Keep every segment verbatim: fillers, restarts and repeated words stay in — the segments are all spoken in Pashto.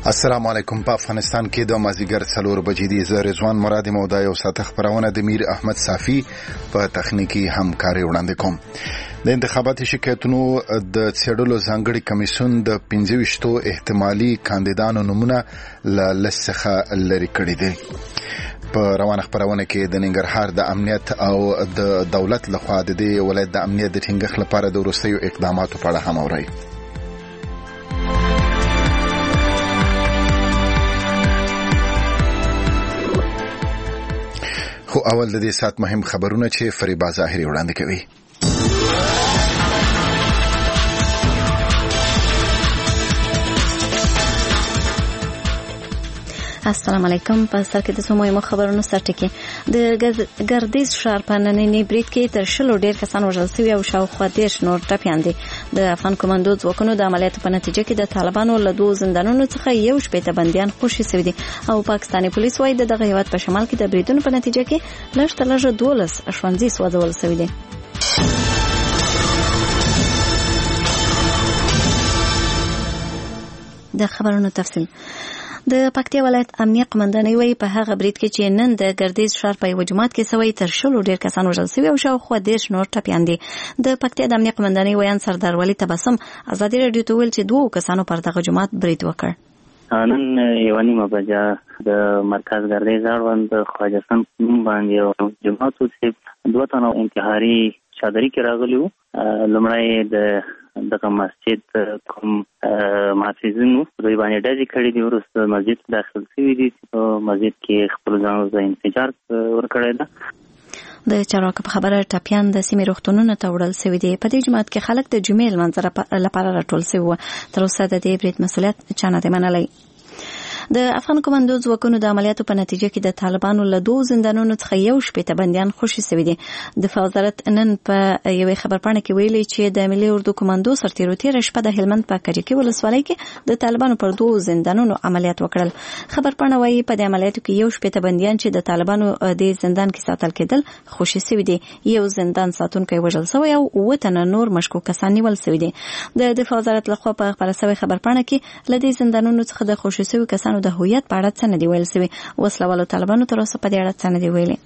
السلام علیکم. په افغانستان کې د مازیګر څلور بجې دي. زه رضوان مراد مو دا یو ساعت خبرونه د میر احمد صافی په تخنیکی همکاري وړاندې کوم. د انتخاباتي شکایتونو د څېړلو ځانګړي کمیسیون د پنځه ویشتو احتمالي کاندیدانو نومونه له لست څخه لرې کړي دي. په روانه خبرونه کې د ننګرهار د امنیت او د دولت لخوا د دې ولایت د امنیت د ټینګښت لپاره د وروستیو اقداماتو په اړه هم اورئ. خو اول د دې سات مهم خبرونه چې فریبا ظاهري وړاندې کوي. السلام علیکم. په سر کې د سموي خبرونو سرټکی د ګردیز ښار په نننی برید کې تر شلو ډیر کسان وژل شوي او شاوخوا دیرش نور ټپیان دي. د افغان کمانډو ځواکونو د عملیاتو په نتیجه کې د طالبانو له دوه زندانونو څخه یو شپېته بندیان خوشي شوي دي او پاکستاني پولیس وايي د دغه هیواد په شمال کې د بریدونو په نتیجه کې لږ تر لږه دولس ښوونځي سوځول شوي دي. د خبرونو تفصیل. د پکتیا ولایت امنیه قومندانۍ وايي په هغه برید کې چې نن د ګردیز ښار په یو جماعت کې سوی تر شلو ډیر کسان وژل شوي او شاوخوا دیرش نور ټپیان دي. د پکتیا د امنیه قومندانۍ ویان سردار ولی تبسم ازادي راډیو ته ویل چې دوه کسانو پر دغه جماعت برید وکړ. نن یو نیمه بجه د مرکز ګردیز اړوند خواجه سم باندې یو جماعت چې دوه تنه انتحاري چادري کې راغلي وو. لومړی د دغه مسجد کوم محافظینو دوی باندې ډزې کړې دي. وروسته مسجد داخل شوي دي چې په مسجد کې خپل ځانو ته انفجار ورکړی ده. د چارواکو په خبره ټپیان د سیمې روغتونونو ته وړل شوي دي. په دې جماعت کې خلک د جمعې لمانځه لپاره راټول شوي وو. تر اوسه د دې برید مسؤلیت چا نه دی منلی. د افغان کمانډو ځواکونو د عملیاتو په نتیجه کې د طالبانو له دوه زندانونو څخه یو شپېته بندیان خوشي شوي دي. دفاع وزارت نن په یوې خبرپاڼه کې ویلي چې د ملي اردو کمانډو سرتیرو تېره شپه د هلمند په کجکي ولسوالۍ کې د طالبانو پر دوه زندانونو عملیات وکړل. خبرپاڼه وايي په دې عملیاتو کې یو شپېته بندیان چې د طالبانو د زندان کې ساتل کېدل خوشي شوي دي. یو زندان ساتونکی وژل شوی او اووه تنه نور مشکوک کسان نیول شوي دي. د دفاع وزارت لخوا په خپره شوې خبرپاڼه کې له دې زندانونو څخه د خوشي شوي کسانو د هویت په اړه څه نه دی ویل شوي. وسلوالو طالبانو تر اوسه په دې اړه څه نه دی ویلي.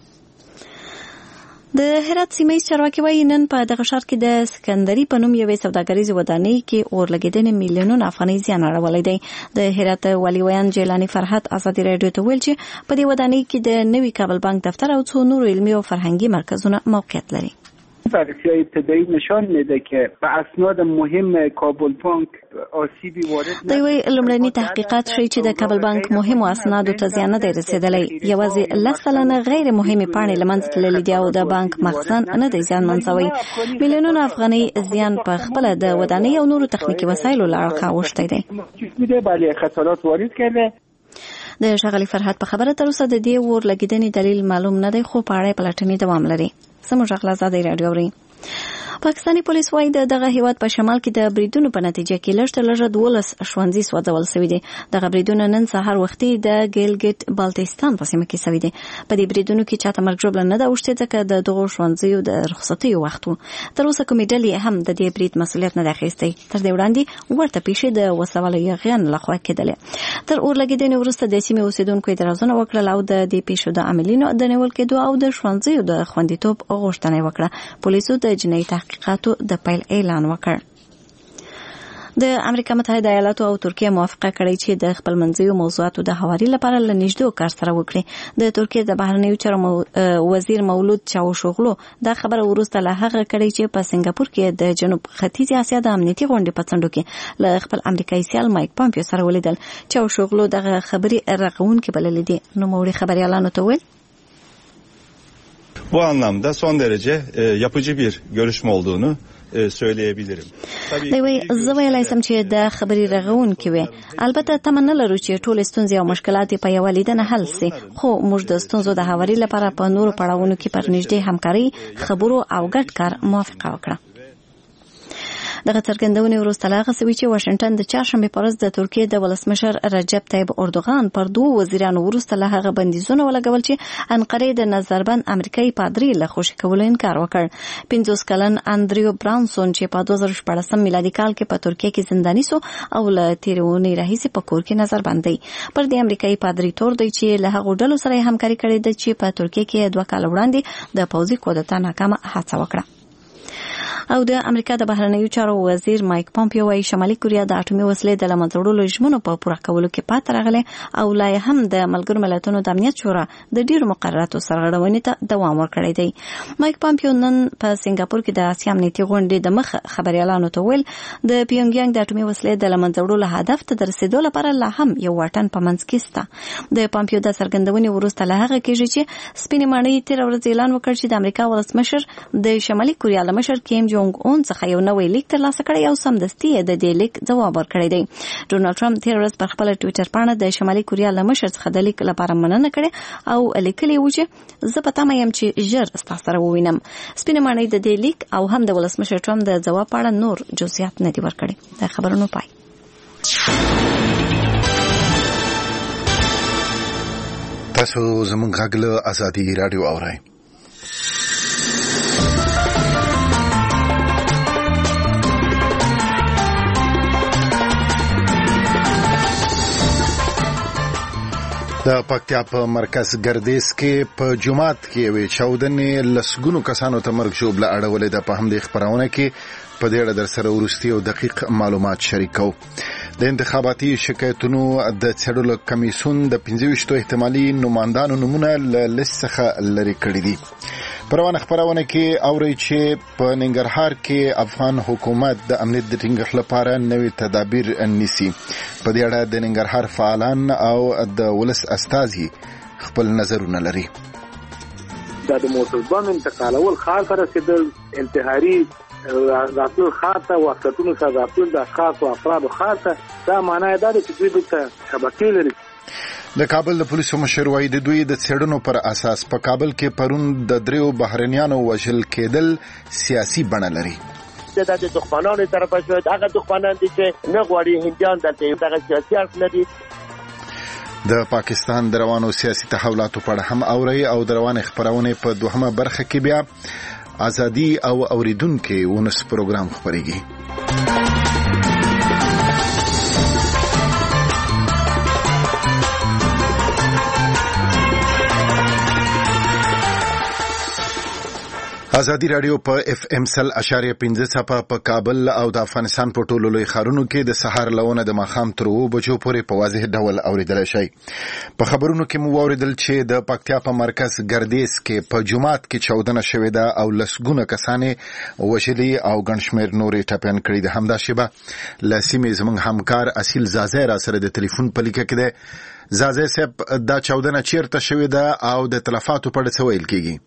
د هرات سیمه ییز چارواکي وايي نن په دغه ښار کې د سکندري په نوم یوې سوداګریزې ودانۍ کې اور لګېدنې میلیونونه افغانۍ زیان اړولی دی. د هرات والي ویان جیلاني فرحت ازادي راډیو ته ویل چې په دې ودانۍ کې د نوي کابل بانک دفتر او څو نورو علمي او فرهنګي مرکزونه موقعیت لري. بررسی ابتدایی نشان میده که به اسناد مهم کابل بانک آسیبی وارد نشده. دوی لومړني تحقیقات ښیي چې د کابل بانک مهمو اسنادو ته زیان نه دی رسېدلی. یوازې لس سلنه غیر مهمې پاڼې له منځه تللي دي او د بانک مخزن نه دی زیانمن شوی. میلیونونه افغانۍ زیان په خپله د ودانۍ او نورو تخنیکي وسایلو له اړخه اوښتی دی. بله خسارات وارد کرده. د ښاغلي فرحت په خبره تر اوسه د دې اور لګېدنې دلیل معلوم نه دی خو په اړه پلټنې دوام لري. سمو ژغ ازادي راډیو اوري. پاکستاني پولیس وايي د دغه هیواد په شمال کې د بریدونو په نتیجه کې لږ تر لږه دولس ښوونځي سوځول شوي دي. دغه بریدونه نن سهار وختي د ګیلګټ بالتیستان په سیمه کې شوي دي. په دې بریدونو کې چاته مرګ ژوبله نه ده اوښتې ځکه د دغو ښوونځیو د رخصتیو وخت و. تر اوسه کومې ډلې هم د دې برید مسؤلیت نه دی اخیستی. تر دې وړاندې ورته پیښې د وسلوالو یاغیانو لخوا کېدلې. تر اور لګېدنې وروسته د سیمې اوسېدونکو اعتراضونه وکړل او د دې پیښو د عاملینو د نیول کېدو او د ښوونځیو د خوندیتوب غوښتنه وکړه. پولیسو د جنایي تحقیقاتو د پیل اعلان وکړ. د امریکا متحده ایالاتو او ترکیه موافقه کړې چې د خپل منځیو موضوعاتو د هواري لپاره له نږدې کار سره وکړي. د ترکیه د بهرنیو چارو وزیر مولود چاوشوغلو دا خبره وروسته له هغه کړې چې په سنگاپور کې د جنوب ختیځ اسیا د امنیتي غونډې په څنډو کې له خپل امریکایي سیال مایک پامپیو سره ولیدل. چاوشوغلو دغه خبرې رغونکې بللې دي. نوموړي خبریالانو ته ویل bu anlamda son derece e, yapıcı bir görüşme olduğunu e, söyleyebilirim. دوی زه ویلای سم چې د خبرې رغونکې وي. البته تمه نه لرو چې ټول ستونزې او مشکلات په یوه لیدنه حل سي، خو موږ د ستونزو د هواري لپاره په نورو پړاوونو کې پر نږدې همکاري، خبرو او ګډ کار موافقه وکړه. دغه څرګندونې وروسته لا غسوي چې واشنگټن د چهارشنبه پر ورځ د ترکیې د ولسمشر رجب طیب اردوغان پر دوه وزیرانو وروسته له هغه بندیزونه ولګول چې انقره د نظربند امریکایي پادری له خوشي کولو انکار وکړ. پنځوس کلن اندریو برانسون چې په دوه زره شپږ میلادي کال کې په ترکیه کې زنداني سو او له تیرونې راهیسې په کور کې نظر باندې پر دې امریکایي پادری تور دی چې له هغو ډلو سره همکاري کړې ده چې په ترکیه کې دوه کال وړاندې د پوځي کودتا ناکامه هڅه وکړه. او د امریکا د بهرنیو چارو وزیر مایک پامپیو وايي شمالي کوریا د اټومي وسلې د لمنځه وړلو ژمنو په پوره کولو کې پاتې راغله او لا هم د ملګرو ملتونو د امنیت شورا د ډیرو مقرراتو سرغړونې ته دوام ورکړی دی. مایک پامپیو نن په سنگاپور کې د آسیا امنیتي غونډې د مخ خبريالانو ته ویل د پیونګیانګ د اټومي وسلې د لمنځه وړلو هدف ته د رسیدو لپاره لا هم یو واټن په منځ کې شته. د پامپیو د څرګندونې وروسته له هغه کېږي چې سپینې ماڼۍ تیر ورځ اعلان وکړ چې د امریکا ولسمشر د شمالي کوریا لمشر کیم جونګ اون څخه یو نوې لیک ترلاسه کړی او سمدستي د دې لیک ځواب ورکړی دی. ډونالد ټرمپ تیر ورځ پر خپل ټوئیټر باندې د شمالي کوریا له مشر څخه د لیک لپاره مننه کړې او لیکلی و چې زه په تمه یم چې ژر ستاسو سره ووینم. سپینې ماڼۍ د دې لیک او هم د ولسمشر ټرمپ د ځواب په اړه نور جزئیات نه دي ورکړي. د خبرونو پای. تاسو زموږ غږ له ازادي رادیو اورئ. د پکتیا په مرکز ګردیز کې په جمعات کې وی چاودنې لسګونو کسانو ته مرګ ژوبله اړولې ده. په همدې خبرونه کې په دې اړه در سره ورستي او دقیق معلومات شریکو. د انتخاباتي شکایتونو د څېړلو کمیسیون د پنځه ویشتو احتمالي نمایندانو نومونه له لیست څخه لرې کړي دي. پروانه خبرونه کې اوري چې په ننګرهار کې افغان حکومت د امنیت د ټینګښت لپاره نوې تدابیر نیسي. په دې اړه د ننګرهار فعالان او د ولس استازي خپل نظرونه لري. دا د موټربان انتقالول خاص رسیدل انتحاري راتلو خاصه وختونو سره راتلو د اشخاص او افراد خاصه دا معنی دا چې دوی د شبکې لري. د کابل د پولیسو مشر وايي د دوی د څېړنو پر اساس په کابل کې پرون د دریو بهرنیانو وژل کېدل سیاسي بڼه لري. د دښمنانو طرفه شوی هغه دښمنان دي چې نه غواړي هندیان دلته دغه سیاسي اړخ لري. د پاکستان د روانو سیاسي تحولاتو په اړه هم اوري او د روان خبرونه په دوهمه برخه کې بیا ازادي او اوریدونکو ونس پروګرام خبريږي. ازادي رادیو په اف ام سل اشاریه پنځه صفه په کابل او د افغانستان په ټولو لوی ښارونو کې د سحر لونه د ماښام تر اوو بجو پورې په واضح ډول اوریدل شي. په خبرونو کې مو اوریدل چې د پکتیا په مرکز ګردیز کې په جمعات کې چاودنه شوې ده او لسګونه کسانې وژلي او ګڼشمېر نورې ټپیان کړي دي. همدا شیبه له سیمې زموږ همکار اصیل زازی را سره د ټلیفون په لیکه کې ده. زازی صاحب دا چاودنه چیرته شوې ده او د تلفاتو په اړه څه ویل کېږي؟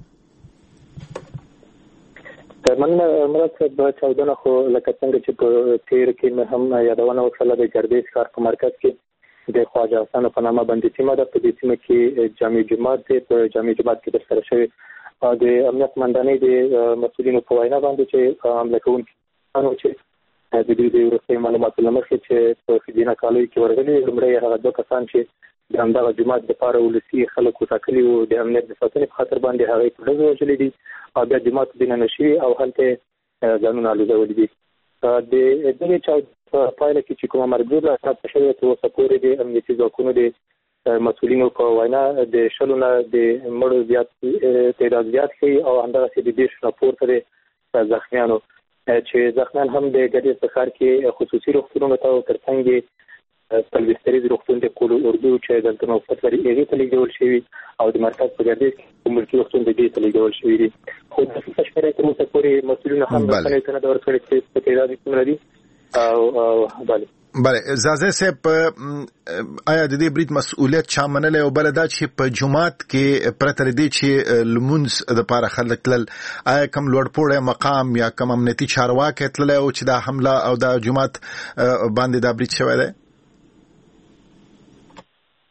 من مراد صاحب چاودنه خو لکه څنګه چې په تیر کې مې هم یادونه وکړه د ګردیز ښار په مرکز کې د خواجه حسن په نامه باندې سیمه ده. په دې سیمه کې جامع جماعت دی. په جامع جماعت کې ترسره شوی د امنیت مندانې د مسؤلینو په وینا باندې چې حمله کوونکي چې د دې د وروستي معلوماتو له مخې چې په فدینه کالۍ کې ورغلي لومړی هغه دوه کسان چې د همدغه جماعت دپاره ولسي خلکو ټاکلي وو د امنیت د ساتنې په خاطر باندې هغې په ډزو وژلي دي او بیا جماعت دننه شوي او هلته ځانونه الوځولي دي. د دغې چاودنې په پایله کې چې کومه مرګ ژوبله شوې تر اوسه پورې د امنیتي ځواکونو د مسؤلینو په وینا د شلو نه د مړو زیات تعداد زیات ښیي او همدغسې د دېرشو نه پورته د زخمیانو چې زخمیان هم د ګردیز په ښار کې خصوصي روغتونونو ته او تر څنګ پلویستریز روغتون د کولو اردو چې دلته موقعیت لري هغې ته لېږدول شوي او د مرکز په ګردیز کې ملکي روغتون د دې ته لېږدول شوي دي. خو داسې شمېره تر اوسه پورې مسؤلینو هم بخښنې ته نه ده ورکړې چې په تعداد یې څومره دي او بله بله زازی صاحب آیا د دې برید مسؤلیت چا منلی او بله دا چې په جماعت کې پرته له دې چې لمونځ دپاره خلک تلل آیا کوم لوړپوړی مقام یا کوم امنیتي چارواکی تللی او چې دا حمله او دا جماعت باندې دا برید شوی دی؟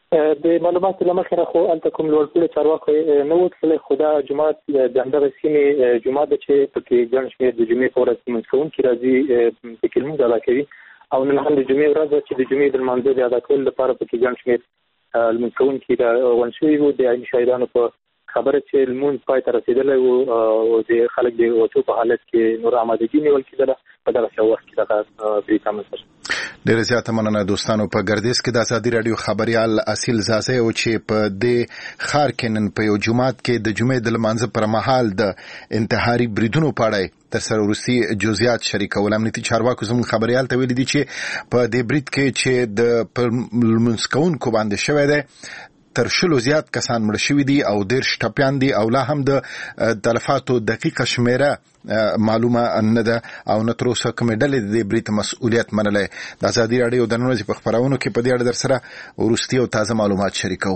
د معلوماتو لمخې خو انت کوم لوړ چارواکي نو وکړل خدا جماعت د اندغه سیمه جماعت چې پکې ګڼ شمېر د جمعې په ورځ منځون کې راځي په کلمو ادا کوي او نن هم د جمعې ورځ چې د جمعې د منځ د ادا کول لپاره پکې ګڼ شمېر المنځون کې دا ونشوي وو د عین شهیدانو په خبره چې المون پای ته رسیدلی وو او د خلک د وڅو په حالت کې نور آمادګي نیول کېدله په دغه وخت کې دغه بریټا منځ ډېر زیات مننه دوستانو. په ګردیز کې د ازادي رادیو خبريال اصیل زازه او چې په دې خار کې نن په یو جمعات کې د جمعې د لمانځه پر مهال د انتحاري بریدونو پاړای تر سره روسي جزئیات شریکول. امنیتي چارواکو زموږ خبريال ته ویلي دي چې په دې برید کې چې د منسکون کو باندې شوې ده تر شلو زیات کسان مړ شوي دي او ډېر شټپیان دي او لا هم د تلفاتو دقیقه شمیره معلومه نه ده او نه تر اوسه کومې ډلې د دې برید مسؤلیت منلی. د ازادي راډیو د نن ورځې په خپرونو کې په دې اړه در سره وروستي او تازه معلومات شریکوو.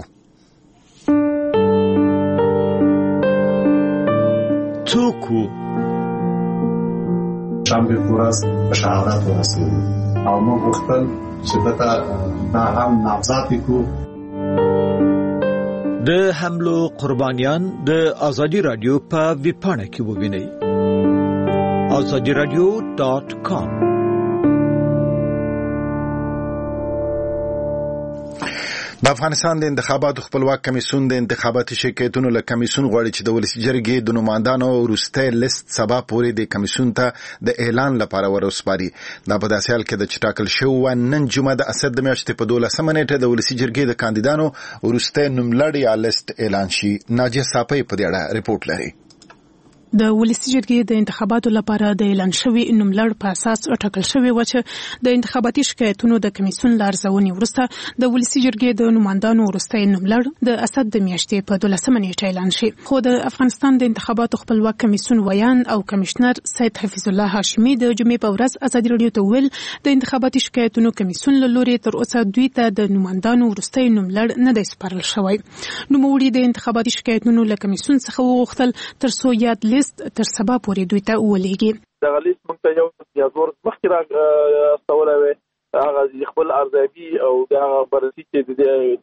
څوک وو؟ شنبه په ورځ په شهادت ورسېدو او موږ غوښتل چې دته دا هم نامزد کړو. د حملو قربانیان د ازادي رادیو په ویبپاڼه کې ووینئ azadi radio dot com. د افغانستان د انتخاباتو خپلواک کمیسیون د انتخاباتي شرکتونو له کمیسیون غواړي چې د ولسی جرګې د نمائندانو وروسته لیست سبا پورې د کمیسیون ته د اعلان لپاره ورسپاري. دا په داسې حال کې د چټاکل شو نن جمعه د اسد د میاشتې په دولسمه نیټه د ولسی جرګې د کاندیدانو وروسته نوملړ یا لیست اعلان شي. ناجیه صافی په دې اړه رپورټ لري. د ولسی جرګې د انتخاباتو لپاره د اعلان شوی نوملړ په اساس ټاکل شوی و چې د انتخاباتي شکایتونو د کمیسیون لارښوونې وروسته د ولسی جرګې د نمائندانو وروسته نوملړ د اسد د میاشتې په دولسمه نیټه اعلان شي. خو د افغانستان د انتخاباتو خپلواک کمیسیون ویان او کمشنر سید حفیظ الله هاشمی د جمعې په ورځ ازادي رادیو ته ویل د انتخاباتي شکایتونو کمیسیون له لوري تر اوسه دوی ته د نمائندانو وروسته نوملړ نه دی سپارل شوی. نوموړي د انتخاباتي شکایتونو له کمیسیون څخه وغوښتل تر څو یاد تر سبا پورې دوی ته ولېږي. دغه لیست موږ ته یو یادور مخکې را استولی وی هغه خپل ارزیابي او دغه بررسي چې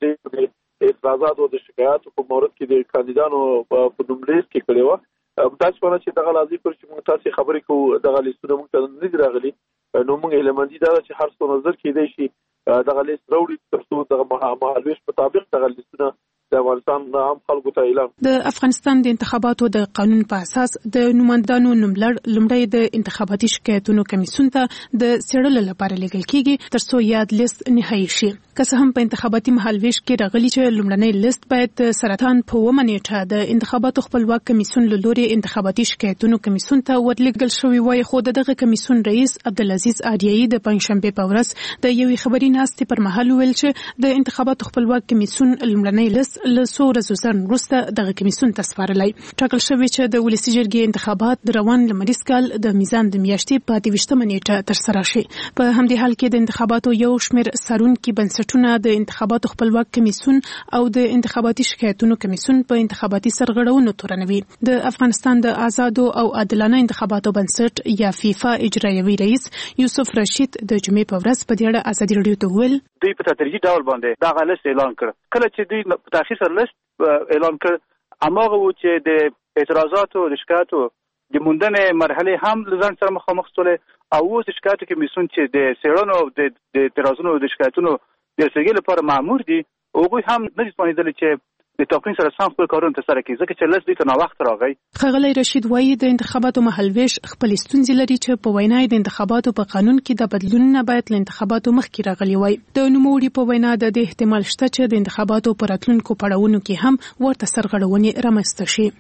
د اعتراضاتو د شکایاتو په مورد کې د کاندیدانو په نوم لیست کې کړې وه. متاسفانه چې دغه لازم پر چې موږ تاسې خبرې کوو دغه لیستونه موږ ته نه دي راغلي نو موږ هیلهمندي دا ده چې هر څو نظر کېدی شي دغه لیست راوړي تر څو دغه مهالویش مطابق دغه لیستونه د افغانستان عام خلکو ته اعلان. د افغانستان د انتخاباتو د قانون په اساس د نمائندانو نوملړ لومړی د انتخاباتي شکایتونو کمیسیون ته د څېړلو لپاره لیږل کیږي تر څو یاد لیست نهایی شي. که څه هم په انتخاباتي مهالویش کې راغلي چې لومړنی لیست باید سرطان په اوومه نیټه د انتخاباتو خپلواک کمیسیون له لوري انتخاباتي شکایتونو کمیسیون ته ورلیږل شوی وای، خو دغه کمیسیون رئیس عبدالعزیز آریایی د پنځشنبه په ورځ د یوې خبري ناستې پر مهال ویل چې د انتخاباتو خپلواک کمیسیون لومړنی لیست له څو ورځو څخه وروسته دغه کمیسیون ته سپارلی. ټاکل شوی چې د ولسی جرګې انتخابات د روان لمریز کال د میزان د میاشتې په اته ویشتمه نیټه ترسره شي. په همدې حال کې د انتخاباتو یو شمېر څارونکي بنسټونه د انتخاباتو خپلواک کمیسیون او د انتخاباتي شکایتونو کمیسیون په انتخاباتي سرغړونو تورنوي. د افغانستان د آزادو او عادلانه انتخاباتو بنسټ یا فیفا اجرایوي رئیس یوسف رشید د جمعې په ورځ په دې اړه ازادي راډیو ته ویل دوی په تدریجي ډول باندې دغه لیست اعلان کړ. کله چې دوی په تاخیر سره لیست اعلان کړ هماغه و چې د اعتراضاتو د شکایتو د موندنې مرحلې هم له ځان سره مخامخ شولې او اوس د شکایتو کمیسیون چې د څېړنو د اعتراضونو د شکایتونو د رسېدګۍ لپاره مامور دي هغوی هم نه دي توانېدلي چې د توقین سره سم خپل کارونه ترسره کړي ځکه چې لیست دوی ته ناوخته راغی. ښاغلی رشید وایي د انتخاباتو مهالویش خپلې ستونزې لري چې په وینا د انتخاباتو په قانون کې د بدلونونه باید له انتخاباتو مخکې راغلي وای. د نوموړي په وینا د دې احتمال شته چې د انتخاباتو په راتلونکو پړاوونو کې هم ورته سرغړونې رامنځته شي.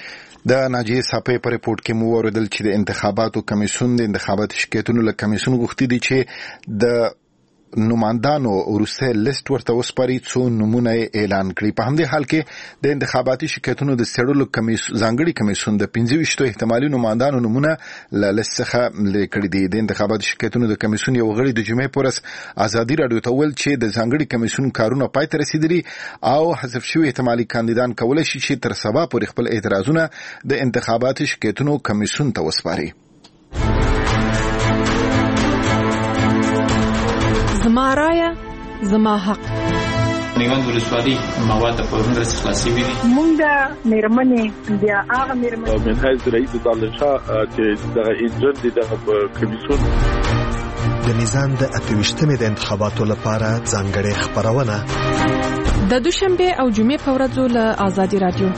د ناجیه صافی په رپورټ کې مو اوریدل چې د انتخاباتو کمیسیون د انتخاباتي شکایتونو له کمیسیون غوښتي دي چې د نمائندانو وروسته لیست ورته وسپاري څو نمونه اعلان کړي. په همدې حال کې د انتخاباتي شکایتونو د څېړلو کمیسیون ځانګړي کمیسیون د پنځه ویشتو احتمالي نمائندانو نمونه له لیست څخه لرې کړي دي. د انتخاباتي شکایتونو د کمیسیون یو غړي د جمعې په ورځ ازادي راډیو ته ویل چې د ځانګړي کمیسیون کارونه پای ته رسیدلي او حذف شوي احتمالي کاندیدان کولی شي چې تر سبا پورې خپل اعتراضونه د انتخاباتي شکایتونو کمیسیون ته وسپاري. زما رایه زما حق. میوند ولسوالۍ مواد په پرون ورځ خلاصي وي. موږ د میرمنې بیا هغه میرمنې من حیث رئیس دالشاه چې دغه انجن دي دغه کمیسیون د میزان د اتویشتمې د انتخاباتو لپاره ځانګړې خبرونه د دوشنبه او جمعې په ورځو له آزادي رادیو.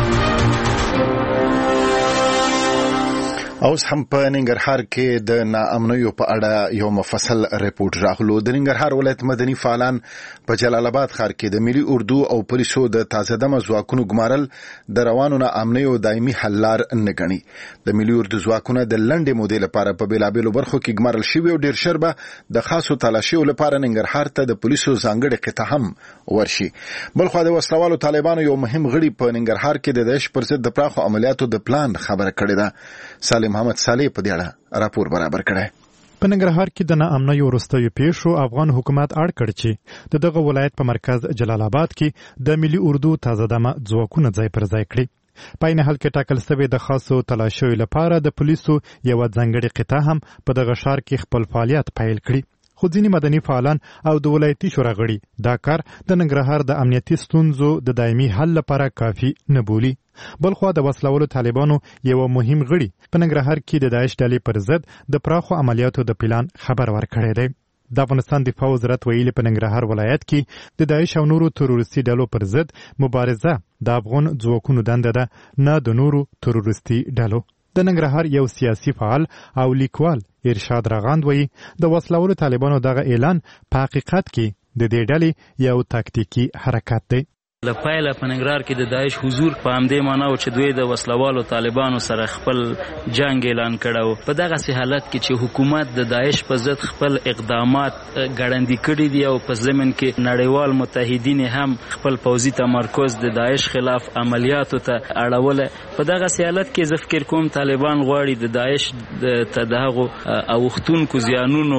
اوس هم په ننګرهار کې د ناامنیو په اړه یو مفصل ریپورت راغلو. د ننګرهار ولایت مدني فعالان په جلال آباد ښار کې د ملي اردو او پولیسو د تازه دمه ځواکونو ګمارل د روانو ناامنیو دایمي حل لار نه ګڼي. د ملي اردو ځواکونه د لنډې مودې لپاره په بیلابېلو برخو کې ګمارل شوي او ډېر ژر به د خاصو تلاشیو لپاره ننګرهار ته د پولیسو ځانګړې قطعه هم ورشي. بلخوا د وسلوالو طالبانو یو مهم غړي په ننګرهار کې د داعش پر ضد د پراخو عملیاتو د پلان خبره کړې ده. سالم محمد صالح په دې اړه راپور برابر کړی. په ننګرهار کې د ناامنۍ وروستیو پیښو افغان حکومت اړ کړ چې د دغه ولایت په مرکز جلال آباد کې د ملي اردو تازه دمه ځواکونه ځای پر ځای کړي. په عین حال کې ټاکل شوی د خاصو تلاشیو لپاره د پولیسو یو ځانګړې قطعه هم په دغه ښار کې خپل فعالیت پیل کړي. خو ځینې مدني فعالان او د ولایتي شورا غړي دا کار د ننګرهار د امنیتي ستونزو د دایمي حل لپاره کافي نه بولي. بلخوا د وسلوالو طالبانو یو مهم غړي په ننګرهار کې د داعش ډلې پر ضد د پراخو عملیاتو د پلان خبر ورکړی دی. د افغانستان دفاع وزارت ویلي په ننګرهار ولایت کې د داعش او نورو تروریستي ډلو پر ضد مبارزه د افغان ځواکونو دنده ده، نه د نورو تروریستي ډلو. د ننګرهار یو سیاسي فعال او لیکوال ارشاد راغاند وایي د وسلوالو طالبانو دغه اعلان په حقیقت کې د دې ډلې یو تاکتیکي حرکت دی. لپایله په ننګرهار کې د داعش حضور په همدې معنا و چې دوی د وسلوالو طالبانو سره خپل جنگ اعلان کړو. په دغه حالت کې چې حکومت د داعش په ضد خپل اقدامات ګړندي کړي دي او په ضمن کې نړیوال متحدین هم خپل پوځي تمرکز د داعش خلاف عملیاتو ته اړوله. په دغه حالت کې زه فکر کوم طالبان غواړي د داعش ته دغه اوختونکو زیانونو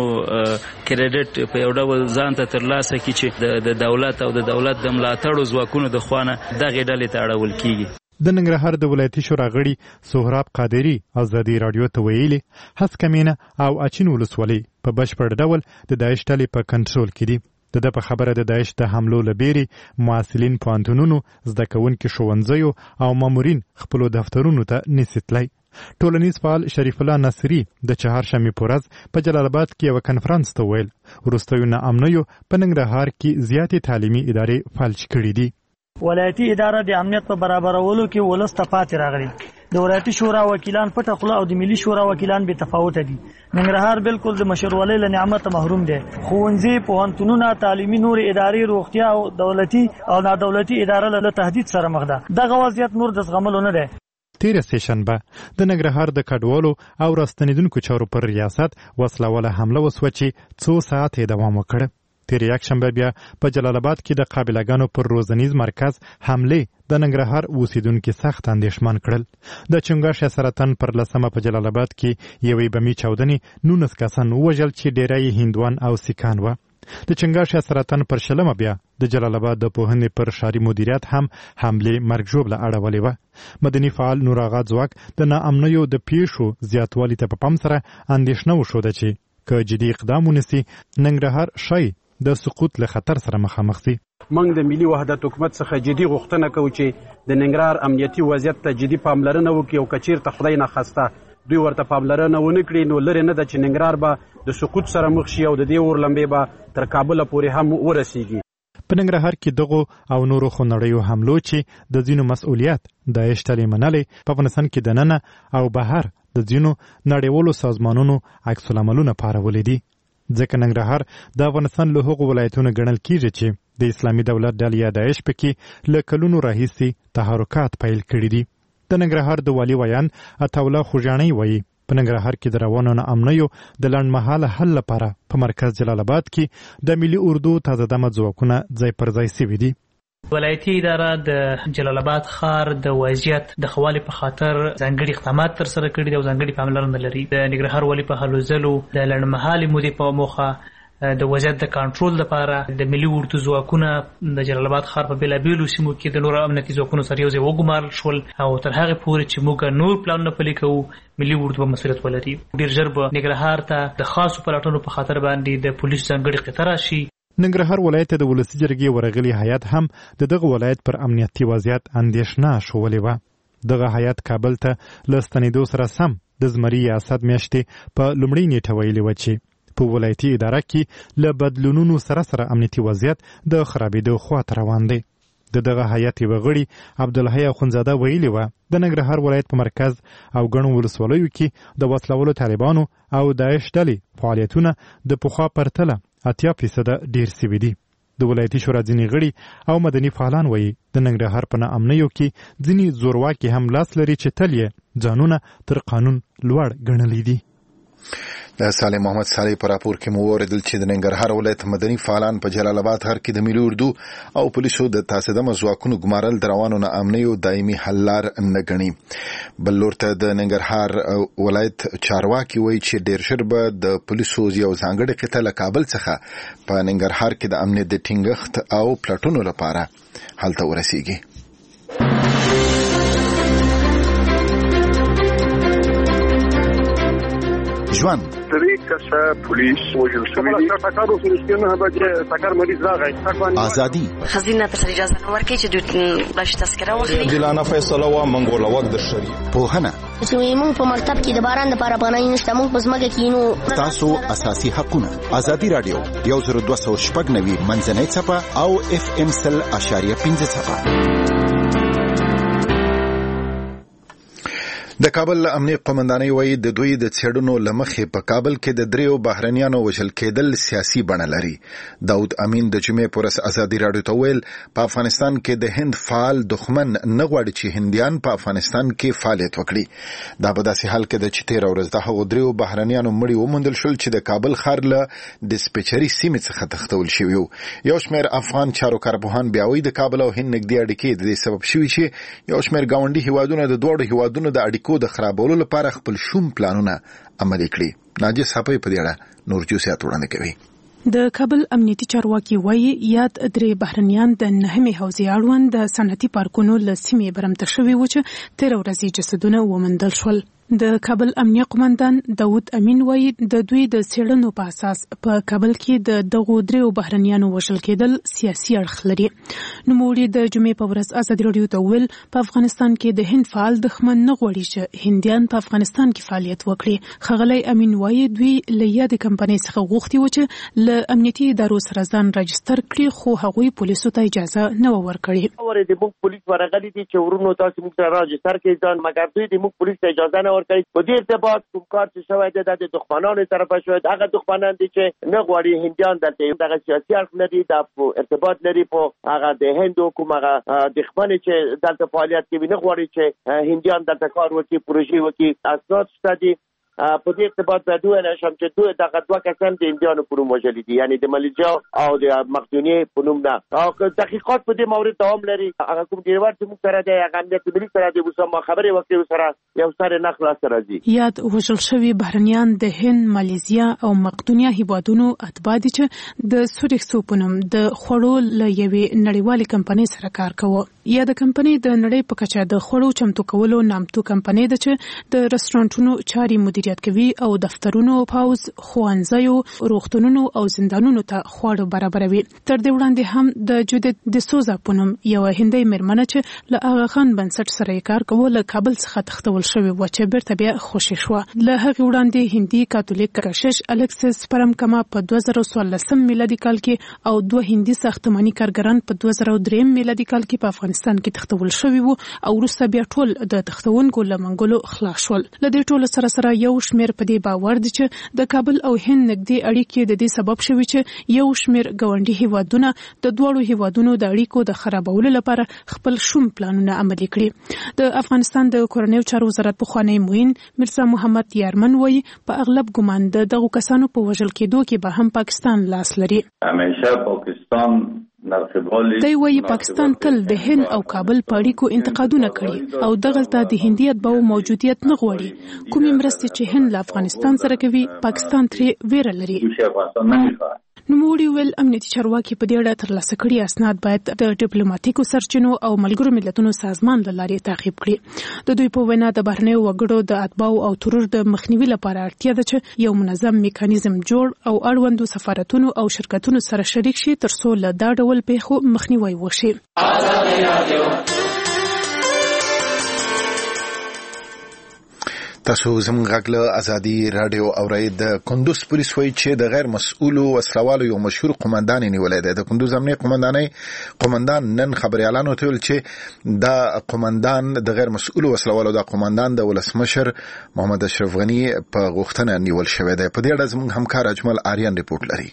کریډټ په یو ډول ځان ته ترلاسه کړي چې د دولت او د دولت د ملاتړو ځواکونو د خوانه دغه ډلې ته اړول کیږي. د ننګرهار د ولایتي شورا غړي سهراب قادری ازادي رادیو ته ویلي هسکمینه او اچین ولسوالۍ په بشپړ ډول د داعش ډلې په کنټرول کې دي. د ده په خبره د داعش د حملو لبیري معاصلین پوهنتونونو، زده کوونکي ښوونځیو او مامورین خپلو دفترونو ته نسي تللی. ټولنیز فعال شریف الله نصري د چهارشنبې په ورځ په جلال آباد کې یو کنفرانس ته ویل وروستیو ناامنیو په ننګرهار کې زیاتې تعلیمي ادارې فلج کړي دي. ولایتي اداره د امنیت په برابرولو کې ولس ته پاتې راغلي. د ولایتي شورا وکیلان پټه خوله او د ملي شورا وکیلان بې تفاوته دي. ننګرهار بالکل د مشرولۍ له نعمت محروم دی. ښوونځي، پوهنتونونه، تعلیمي نور ادارې، روغتیا او دولتي او نادولتي اداره له تهدید سره مخ ده. دغه وضعیت نور د زغملو نه دی. تیره سهشنبه د ننګرهار د کډوالو او راستنیدونکو چارو پر ریاست وسلواله حمله وسوه چې څو ساعت یې دوام وکړ. تیر یک شنبه بیا په جلال آباد کې د قابلګانو پر روزنیز مرکز حمله د ننګرهار اوسیدونکو سخت اندېښمن کړل. د چنګاښ سرطان پر لسمه په جلال آباد کې یوې بمي چاودنې نولس کسان ووژل چې ډیری هندوان او سیکان وو. د چنګاښ سرطان پر شلمه بیا د جلال آباد د پوهنې پر ښاري مدیریت هم حمله مرګ ژوبله اړولې وه. مدني فعال نور آغا ځواک د ناامنیو د پیښو زیاتوالي ته په پام سره اندېښنه وښوده چې که جدي اقدام ونیسي ننګرهار شي د سقوط له خطر سره مخامخ شي. موږ د ملي وحدت حکومت څخه جدي غوښتنه کوو چې د ننګرهار امنیتي وضعیت ته جدي پاملرنه وکړي او که چیرته خدای ناخواسته دوی ورته پاملرنه ونه کړي نو لرې نه ده چې ننګرهار به د سقوط سره مخ شي او د دې اور لمبې به تر کابله پورې هم ورسیږي. په ننګرهار کې دغو او نورو خونړیو حملو چې د ځینو مسؤلیت داعش ډلې منلې په افغانستان کې دننه او بهر د ځینو نړیوالو سازمانونو عکس العملونه پارولې دي. ځکه ننګرهار د افغانستان له هغو ولایتونو ګڼل کیږي چې د اسلامي دولت ډلې یا داعش پکې له کلونو راهیسې تحرکات پیل کړي دي. د ننګرهار د والي ویان عطاالله خوږیاڼی وایي په ننګرهار کې د روانو ناامنیو د لنډمهاله حل لپاره په مرکز جلال آباد کې د ملي اردو تازه دمه ځواکونه ځای پر ځای سوي دي. ولایتي اداره د جلال آباد ښار د وضعیت د ښه والي په خاطر ځانګړي اقدامات ترسره کړي دي او ځانګړي پاملرنه لري. د ننګرهار والي په هلو ځلو د لنډمهالې مودې په موخه د وضعیت د کنټرول لپاره د ملي اردو ځواکونه د جلال آباد ښار په بېلابېلو سیمو کې د نورو امنیتي ځواکونو سره یو ځای وګمارل شول او تر هغې پورې چې موږ نور پلانونه پلي کوو ملي اردو به مسؤلیت ولري. ډېر ژر به ننګرهار ته د خاصو پلټنو په خاطر باندې د پولیسو ځانګړې قطعه راشي. ننګرهار ولایت د ولسی جرګې ورغلي هیئت هم د دغه ولایت پر امنیتي وضعیت اندېښنه شولې وه. دغه هیئت کابل ته له ستنېدو سره سم د زمري یا اسد میاشتې په لومړۍ نیټه ویلې وه چې په ولایتي اداره کې له بدلونونو سره سره امنیتي وضعیت د خرابېدو خواته روان دی. د دغه هیئت یوه غړي عبدالحی اخونزاده ویلي وه د ننګرهار ولایت په مرکز او ګڼو ولسوالیو کې د وسلولو طالبانو او داعش ډلې فعالیتونه د پخوا پرتله اتیا فیصده ډېر سوي دي. د ولایتي شورا ځینې غړي او مدني فعالان وایي د ننګرهار په ناامنیو کې ځینې زورواکي هم لاس لري چې تل یې ځانونه تر قانون لوړ ګڼلي دي. د صالح محمد صالح په راپور کې مو اوریدل چې د ننګرهار ولایت مدني فعالان په جلال آباد ښار کې د ملي اردو او پولیسو د تاسیسدمه ځواکونو ګمارل د روانو ناامنیو دایمي حل لار نه ګڼي. بل لور ته د ننګرهار ولایت چارواکي وایي چې ډېر ژر به د پولیسو یو ځانګړې قطعه له کابل څخه په ننګرهار کې د امنیت د ټینګښت او پلټونو لپاره هلته ورسیږي. ژوند درې کسه پولیس وژل شوي دي. ټکر وسو نه به چې ټکر مریض راغی. ازادي خزینه ته اجازه نه ورکړي چې دوی باش تذکره واخلي. دلانه فیصله وا منګوله وخت د شری پوهنه چې موږ په مرتب کې د باران لپاره پناه نشته. موږ په ځمکه کې نو تاسو اساسي حقونه. ازادي رادیو یو زر دوه سوه شپږ نوي منځنۍ څپه او اف ام سل اشاریه پنځه څپه. د کابل امنیه قومندانۍ وایي د دوی د څېړنو له مخې په کابل کې د دریو بهرنیانو وژل کېدل سیاسي بڼه لري. داود امین د جمعې په ورځ ازادي راډیو ته ویل په افغانستان کې د هند فعال دښمن نه غواړي چې هندیان په افغانستان کې فعالیت وکړي. دا په داسې حال کې ده چې تېره ورځ د هغو دریو بهرنیانو مړي وموندل شول چې د کابل ښار له ډسپیچري سیمې څخه تښتول شوي وو. یو شمېر افغان چارو کارپوهان بیا وایي د کابل او هند نږدې اړیکې د دې سبب شوي چې یو شمېر ګاونډي هیوادونه د دواړو هیوادونو د اړیکو د خرابولو لپاره خپل شوم پلانونه عملي کړي. ناجی صاحب په دې اړه نور جوسیات وړاندې کوي. د کابل امنیتي چارواکي وایي یاد درې بهرنیان د نهمې حوزې اړوند د صنعتي پارکونو له سیمې برمته شوي وو چې تېره ورځ جسدونه وموندل شول. د کابل امنیه قومندان داود امین وایي د دوی د څېړنو په اساس په کابل کې د دغو دریو بهرنیانو وژل کېدل سیاسي اړخ لري. نوموړي د جمعې په ورځ ازادي راډیو ته وویل په افغانستان کې د هند فعال دښمن نه غواړي چې هندیان په افغانستان کې فعالیت وکړي. ښاغلی امین وایي دوی له یادې کمپنۍ څخه غوښتي وو چې له امنیتي ادارو سره ځان راجستر کړي خو هغوی پولیسو ته اجازه نه وه ورکړې. اورې د موږ پولیس ورغلي دي چې ورونو تاسو موږ سره راجستر کړئ ځان، مګر دوی د موږ پولیس ته اجازه نه ورکوي. په دې ارتباط کوم کار چې شوی دی د دښمنانو طرفه شوی دی. هغه دښمنان دي چې نه غواړي هندیان دلته دغه سیاسي اړخ لري، د ارتباط لري په هغه د هندو کوم هغه دښمن چې دلته فعالیت کوي، نه غواړي چې هندیان دلته کار وکړي، پروژې وکړي. اساس شته دي په دې ارتباط باید وویل شم چې دوی دغه دوه کسان د هندیانو په نوم وژلي دي، یعنې د ملیجا او د مقدونیې په نوم نه. او تحقیقات په دې مورد دوام لري. هغه کوم ډیروار چې موږ سره دی هغه امنیت ملي سره دی، اوس ما خبرې وکړې سره یو سره نه خلاص راځي. یاد وژل شوي بهرنیان د هند، مالیزیا او مقدونیه هیوادونو اتباع دي چې د سوریکسو په نوم د خوړو له یوې نړیوالې کمپنۍ سره کار کوه. یا د کمپنۍ د نړۍ په کچه د خوړو چمتو کولو نامتو کمپنۍ ده چې د رستورانټونو چاري مدیریت کوي او دفترونو، پاوز، ښوونځیو، روغتونونو او زندانونو ته خواړه برابروي. تر دې وړاندې هم د جودت د سوزا په نوم یوه هندۍ مېرمنه چې له آغا خان بنسټ سره یې کار کوه له کابل څخه تښتول شوې وه چې بیرته بیا خوشې شوه. له هغې وړاندې هندي کاتولیک کشش الکسس پرمکما په دوه زره څوارلسم میلادي کال کې او دوه هندي ساختماني کارګران په دوه زره درېیم میلادي کال کې په افغانستان کې تښتول شوي وو او وروسته بیا ټول د تښتونکو له منګولو خلاص شول. له دې ټولو سره سره یو شمېر په دې باور دي چې د کابل او هند نږدې اړیکې د دې سبب شوي چې یو شمېر ګاونډي هیوادونه د دواړو هیوادونو د اړیکو د خرابولو لپاره خپل شوم پلانونه عملي کړي. د افغانستان د کورنیو چارو وزارت پخوانی معین مرزا محمد یارمن وایي په اغلب ګمان د دغو کسانو په وژل کېدو کې به هم پاکستان لاس لري. همیشه پاکستان دی وایي پاکستان تل د هند او کابل په اړیکو انتقادونه کړي او دغلته د هندي اتباعو موجودیت نه غواړي. کومې مرستې چې هند له افغانستان سره کوي پاکستان ترې ویره لري. نوموړي ویل امنیتي چارواکي په دې اړه ترلاسه کړي اسناد باید د ډیپلوماټیکو سرچینو او ملګرو ملتونو سازمان له لارې تعقیب کړي. د دوی په وینا د بهرنیو وګړو د اتباعو او ترور د مخنیوي لپاره اړتیا ده چې یو منظم میکانیزم جوړ او اړوندو سفارتونو او شرکتونو سره شریک شي ترڅو له دا ډول پیښو مخنیوی وشي. تاسو زموږ غږ له ازادي رادیو اورئ. د کندوز پولیس وایي چې د غیر مسؤلو وسلوالو یو مشهور قومندان نیولې ده. د کندوز امنیه قومندانۍ قومندان نن خبريالانو ته ویل چې دا قومندان د غیر مسؤلو وسلوالو د قومندان د ولسمشر محمد اشرف غنی په غوښتنه نیول شوی دی. په دې اړه زموږ همکار اجمل آریان ریپورت لري.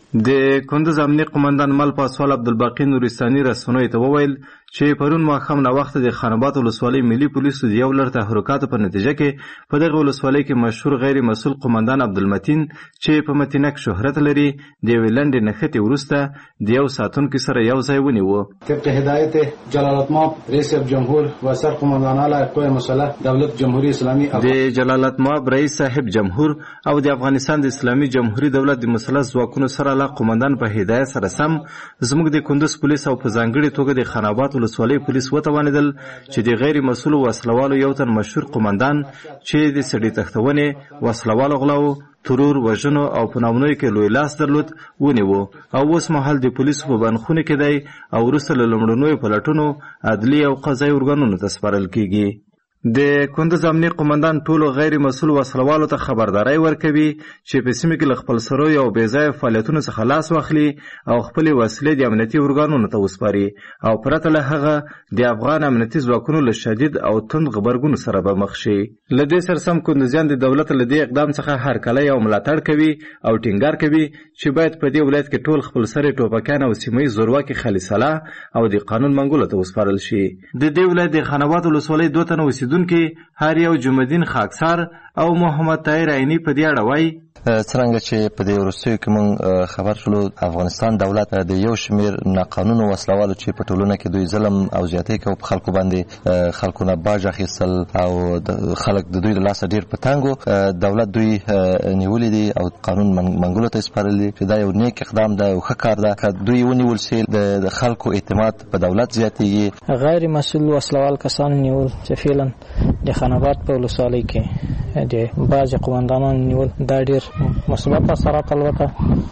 د کندوز امنیه قومندان مل پاسوال عبدالباقی نورستاني رسنوي ته وویل چې پرون ماښام نه وخت د خانبات ولسوالۍ ملي پولیسو د یو لړ تحرکاتو په نتیجه کې په دغه ولسوالۍ کې مشهور غیر مسؤل قومندان عبدالمتین چې په متینک شهرت لري د یوې لنډې نښتې وروسته د یو ساتونکي سره یو ځای ونیو. طبق هدایت جلالتمآب رئیس جمهور و سر قومندان اعلی قوه مسلح دولت جمهوری اسلامی د جلالتمآب رئیس صاحب جمهور او د افغانستان د اسلامي جمهوریت دولت د مسلح ځواکونو سره له قومندان په هدایت سره سم زموږ د کندوز پولیس او په ځانګړي توګه د خانابات ولسوالۍ پولیس وتوانیدل چې د غیر مسؤل وسلوالو یو تن مشهور قومندان چې د سړي تختونې وسلوالو غلاو ترور وژنو او په نامونو کې لوی لاس درلود ونیو او اوس مهال د پولیسو په بنخونه کې دی او وروسته له لومړنیو پلټونو عدلي او قضایي ارګانونو ته سپارل کیږي. د کندوز امنیه قومندان ټولو غیر مسؤل وسلوالو ته خبرداري ورکوي چې په سیمه کې له خپل سروي او بې ځایه فعالیتونو څخه لاس واخلي او خپلې وسلې د امنیتي ارګانونو ته وسپاري او پرته له هغه د افغان امنیتي ځواکونو له شدید او تند غبرګون سره به مخ شي. له دې سره سم کندوزیان د دولت له دې اقدام څخه هرکلی او ملاتړ کوي او ټینګار کوي چې باید په دې ولایت کې ټول خپل سري ټوپکیان او سیمه زورواکي خالصاله او د قانون منګولو ته وسپارل شي. د دې ولایت د خانوات ولسوالۍ دوه تنه اوسیدونکي هر یو جمعدین خاکسار او محمد طاهر عینی په دې اړه وایي څرنګه چې په دې وروستیو کې موږ خبر شولو افغانستان دولت د یو شمیر ناقانونه وسلوالو چې په ټولنه کې دوی ظلم او زیاتۍ کوي په خلکو باندې خلکو نه باج اخیستل او خلک د دوی له لاسه ډیر په تنګو دولت دوی نیولي دي او قانون منګولو ته سپارلي چې دا یو نیک اقدام ده او ښه کار ده که دوی ونیول شي د خلکو اعتماد په دولت زیاتېږي. غیر مسؤل وسلوال کسان نیول چې فعلا د خانابات په ولسوالۍ کې د بعضې قومندانان نیول دا ډیر مثبت اثرات البته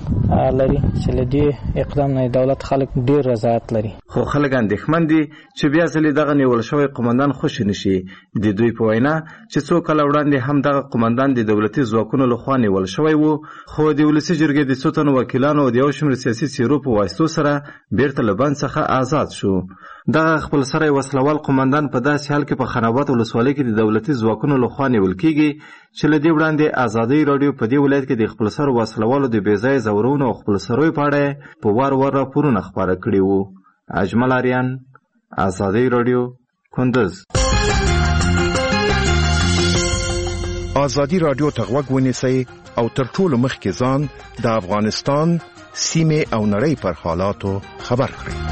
لري چې له دې اقدام نه دولت خلک ډیر رضایت لري. خو خلک اندېښمن دي چې بیا ځلې دغه نیول شوی قومندان خوشي نشي. د دوی په وینا چې څو کاله وړاندې هم دغه قومندان د دولتي ځواکونو لخوا نیول شوی و خو د ولسي جرګې د څو تنو وکیلانو او د یو شمېر سیاسي څېرو په واسطو سره بیرته له بند څخه آزاد شو. دغه خپل سره وسلوال قومندان په داسې حال کې په خانابات ولسوالۍ کې د دولتي ځواکونو لخوا نیول کیږي چې له دې وړاندې ازادي رادیو په دې ولایت کې د خپل سر وسلوالو د بې ځایه ځورونو او خپل سروي په اړه په وار وار راپورونه خپاره کړي وو. اجمل آریان، ازادي رادیو، کندوز. ازادي رادیو ته غوږ ونیسئ او تر ټولو مخکې ځان د افغانستان سیمې او نړۍ پر حالاتو خبر کړئ.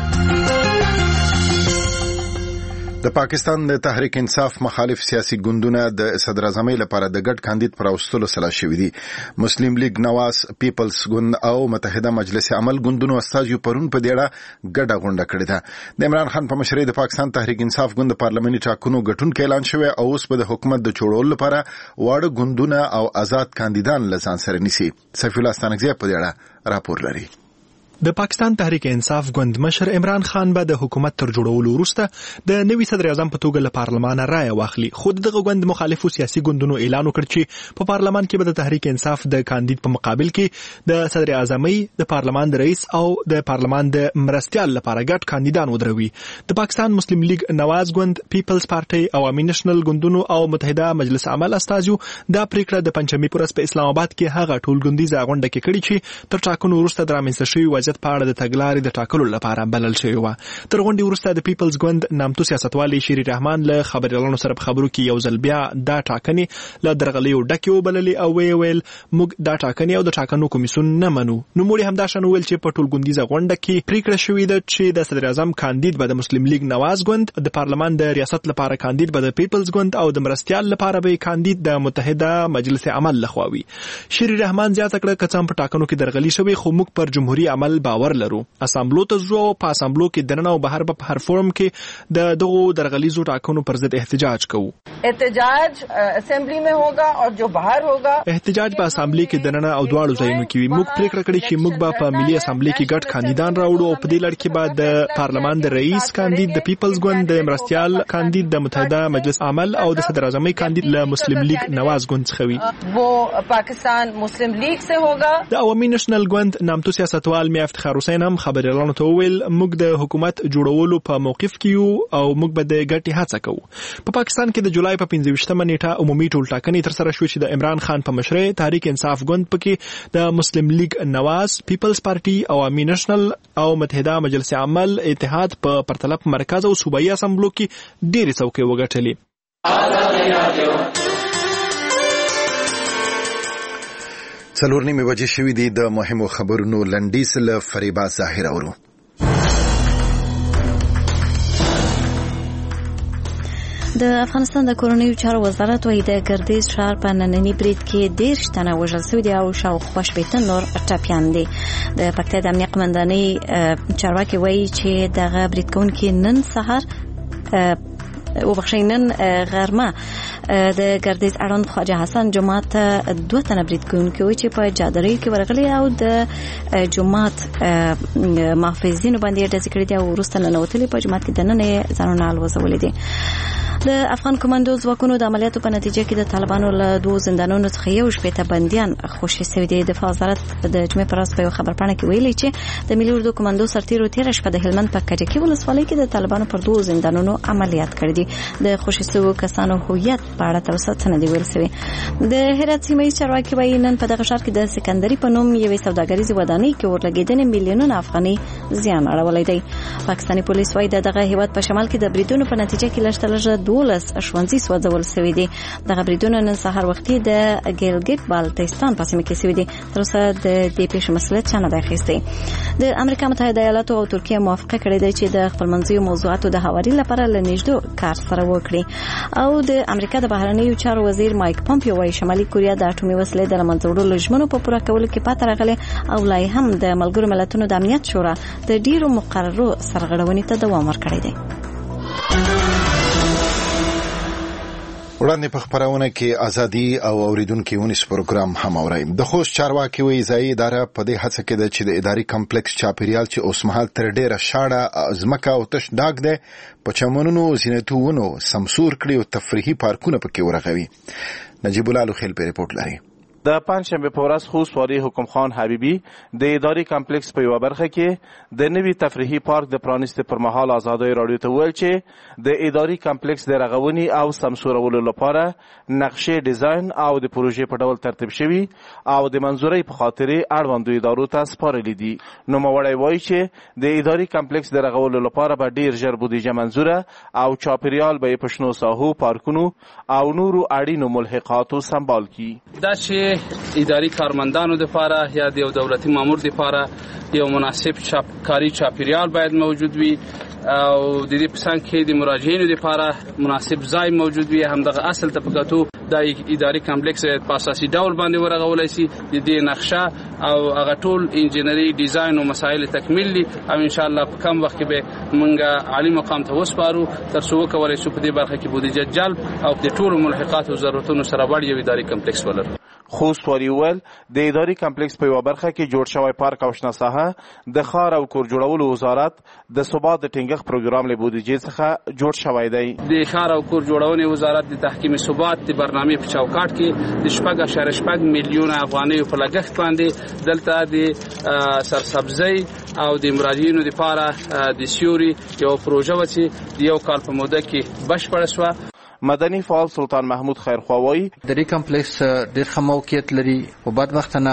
د پاکستان د تحریک انصاف مخالف سیاسي ګوندونه د صدر اعظمۍ لپاره د ګډ کاندید پر اوستلو سلا شوې دي. مسلم لیگ نواز پیپلز ګوند او متحده مجلس عمل ګوندونو استازیو پرون په دې اړه ګډه غونډه کړې ده. د عمران خان په مشرۍ د پاکستان تحریک انصاف ګوند پارلماني ټاکنو ګټونکي اعلان شوی او اوس به د حکومت د جوړولو لپاره واړه ګوندونه او آزاد کاندیدان له ځان سره نیسي. سیف الله ستانکزی په دې اړه راپور لري. د پاکستان تحریک انصاف ګوند مشر عمران خان به د حکومت تر جوړولو وروسته د نوي صدر اعظم په توګه له پارلمان رایه واخلي. خو دغه ګوند مخالفو سیاسي ګوندونو اعلان وکړ چې په پارلمان کې به د تحریک انصاف د کاندید په مقابل کې د صدر اعظمۍ، د پارلمان د رئیس او د پارلمان د مرستیال لپاره ګډ کاندیدان ودروي. د پاکستان مسلم لیگ نواز ګوند، پیپلز پارټي، عوامي نېشنل ګوندونو او متحده مجلس عمل استازیو دا پریکړه د پنځمې پورس په اسلام آباد کې هغه ټولګوندیزه غونډه کې کړې چې تر ټاکنو وروسته د رامنځته شوي وضعیت وضعیت په اړه د تګلارې د ټاکلو لپاره بلل شوې وه. تر غونډې وروسته د پیپلز ګوند نامتو سیاستوالې شیري رحمان له خبریالانو سره په خبرو کې یو ځل بیا دا ټاکنې له درغلیو ډکې وبللې او ویې ویل موږ دا ټاکنې او د ټاکنو کمیسیون نه منو. نوموړي همداشان وویل چې په ټولګوندیزه غونډه کې پریکړه شوې ده چې د صدر اعظم کاندید به د مسلم لیگ نواز ګوند، د پارلمان د ریاست لپاره کاندید به د پیپلز ګوند او د مرستیال لپاره به کاندید د متحده مجلس عمل لخوا وي. شیري رحمان زیاته کړه که څه هم په ټاکنو کې درغلي شوې خو موږ پر جمهوریت عمل باور لرو. اسامبلو ته ځو، په اسامبلو کې دننه او بهر په هر فورم کې د دغو درغلیزو ټاکنو پر ضد احتجاج کوو. احتجاج اسمبلی میں ہوگا اور جو باہر ہوگا احتجاج په اسامبلی کې دننه او دواړو ځایونو کې وي. موږ پریکړه کړې چې موږ به په ملي اسامبلی کې ګډ کاندیدان راوړو او په دې لړ کې به د پارلمان د رئیس کاندید، د پیپلز ګوند د مرستیال کاندید، د متحده مجلس عمل او د صدر اعظمۍ کاندید له مسلم لیگ نواز ګوند څخه وي. وہ پاکستان مسلم لیگ سے ہوگا. د عوامي نېشنل ګوند نامتو سیاستوال میا افتخار حسین هم خبریالانو ته وویل موږ د حکومت جوړولو په موقف کې یو او موږ به د ګټې هڅه کوو. په پاکستان کې د جولای په پنځه ویشتمه نیټه عمومي ټولټاکنې ترسره شوې چې د عمران خان په مشرۍ تحریک انصاف ګوند پکې د مسلم لیگ نواز، پیپلز پارټي، عوامي نېشنل او متحده مجلس عمل اتحاد په پرتله په مرکز او صوبایي اسامبلو کې ډېرې څوکۍ وګټلې. څلور نیمې بجې شوې دي. د مهمو خبرونو لنډیز له فریبا ظاهر اورو. د افغانستان د کورنیو چارو وزارت وايي د ګردیز ښار په ننني برید کې دېرش تنه وژل شوي دي او شاوخوا شپېته نور ټپیان دي. د پکتیا د امنیه قمندانۍ چارواکي وايي چې دغه برید کوونکي نن سهار وبخښئ نن غرمه د ګردیز اړوند خواجه حسن جومات ته دوه تنه برید کوونکي وو چې په جادرۍ کې ورغلي او د جومات محافظینو باندې ډزې کړې دي او وروسته ننوتلي په جومات کې دننه ځانونه الوزولي دي. د افغان کمانډو ځواکونو د عملیاتو په نتیجه کې د طالبانو له دوه زندانونو څخه یو شپېته بندیان خوشي شوي دي. دفاع وزارت د جمعې په ورځ په یوه خبرپاڼه کې ویلي چې د ملي اردو کمانډو سرتیرو تېره شپه د هلمند په کجکي ولسوالۍ کې د طالبانو پر دوه زندانونو عملیات کړي دي. د خوشي شویو کسانو هویت په اړه تر اوسه څه نه دي ویل شوي. د هرات سیمه ییز چارواکي وایي نن په دغه ښار کې د سکندري په نوم یوې سوداګریزې ودانۍ کې اورلګېدنې میلیونونه افغانۍ زیان اړولی دی. پاکستاني پولیس وایي د دغه هیواد په شمال کې د بریدونو په نتیجه کې لږ تر لږه دولس ښوونځي سوځول شوي دي. دغه بریدونه نن سهار وختي د ګیلګټ بالتیستان په سیمه کې شوي دي. تر اوسه د دې پیښې مسؤلیت چا نه دی اخیستی. د امریکا متحده ایالاتو او ترکیه موافقه کړې ده چې د خپلمنځیو موضوعاتو د هواري لپاره له نږدې کار سره وکړي. او د امریکا د بهرنیو چارو وزیر مایک پومپیو وايي شمالي کوریا د اټومي وسلې د له منځه وړلو ژمنو په پوره کولو کې پاتې راغلې او لا هم د ملګرو ملتونو د امنیت شورا د ډیرو مقررو سرغړونې ته دوام ورکړی دی. وړاندې په خبرونه کې ازادي او اوریدونکو ونیس پروګرام هم اورئ. د خوست چارواکي وایي ځایي اداره په دې هڅه کې ده چې د اداري کمپلیکس چاپیریال چې اوسمهال تر ډیره شاړه ځمکه او تش داګ ده په چمنونو زینتونو سمسور کړي او تفریحي پارکونه پکې ورغوي. نجیب الله لوخیل په ریپورت لري. د پنجشنبه په ورځ خوست والي حکم خان حبیبي د اداري کمپلیکس په یوه برخه کې د نوي تفریحي پارک د پرانیستې پر مهال ازادۍ راډیو ته وویل چې د اداري کمپلیکس د رغونې او سمسورولو لپاره نقشې ډیزاین او د پروژې په ډول ترتیب شوي او د منظورۍ په خاطرې اړوندو ادارو ته سپارلي دي. نوموړی وایي چې د اداري کمپلیکس د رغولو لپاره به ډیر ژر بودیجه منظوره او چاپیریال به یې په شنو ساحو، پارکونو او نورو اړینو ملحقاتو سمبال کړي. دا چې اداري کارمندانو لپاره یا د یو دولتي مامور لپاره یو مناسب چاپ کاری چاپیریال باید موجود وي او د دې په څنګ کې د مراجعینو لپاره مناسب ځای موجود وي. همدغه اصل ته په کتو د اداري کمپلیکس په اساسي ډول باندې ورغولای شي. د دې نقشه او هغه ټول انجینری ډیزاین او مسایل تکمیل دي او ان شاء الله په کم وخت کې به مونږه عالی مقام ته وسپارو تر څو وکولای شو په دې برخه کې بودیجه جلب او د ټولو ملحقات او ضرورتونو سره وړ یو اداري کمپلیکس ولرو. خوست والي وویل د اداري کمپلیکس په یوه برخه کې جوړ شوی پارک او شنه ساحه د ښار او کور جوړولو وزارت د ثبات د ټینګښت پروګرام له بودیجې څخه جوړ شوی دی. د ښار او کور جوړونې وزارت د تحکیم ثبات د برنامې په چوکاټ کې د شپږ اعشاریه شپږ میلیونه افغانیو په لګښت باندې دلته د سرسبزۍ او د مراجعینو لپاره د سیوري یو پروژه و چې د یو کال په موده کې بشپړه شوه. مدني فعال سلطان محمود خیرخوا وایي اداري کمپلیکس ډېر ښه موقعیت لري او بدبختانه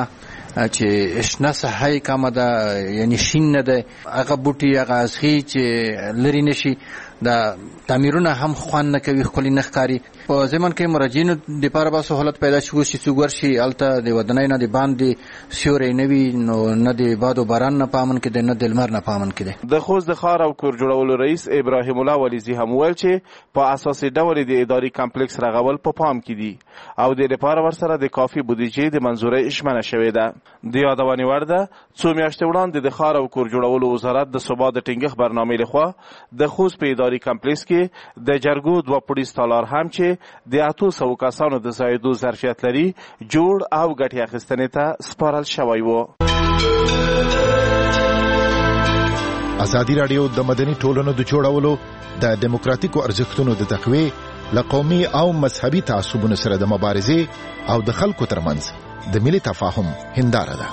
چې شنه صحه کمه ده، یعنی شین نه ده، هغه بوټي هغه ازغي چې لري نشي دا تعمیرونه هم خوان نه کوي، خپل نه ښکاری. په زمون کې مراجعینو د لپاره به سہولت پیدا شي چې څوګر شي الته د ودانۍ نه د باندې سیوري نه وي، نو نه د باد او باران نه پامن کې د نه د لمر نه پامن کې ده. د خوست د ښار او کور جوړولو رئیس ابراهیم الله ولیزي هم ویل چې په اساسي ډول د اداري کمپلیکس رغول په پام کې دي او د لپاره ورسره د کافي بودیجې د منظورۍ اشمنه شوې ده. د یادونې وړ ده څو میاشتې وړاندې د ښار او کور جوړولو وزارت د ثبات د ټینګښت برنامې لخوا د خوست په اداري کمپلیکس کې د جرګو دوه پولیس تالار هم چې د اتو سوو کسانو د ځایېدو ظرفیت لري جوړ او ګټې اخیستنې ته سپارل شوی و. ازادي راډیو د مدني ټولنو د جوړولو د دیموکراتیکو ارزښتونو د تقویې له قومي او مذهبي تعصبونو سره د مبارزې او د خلکو ترمنځ د ملي تفاهم هنداره ده.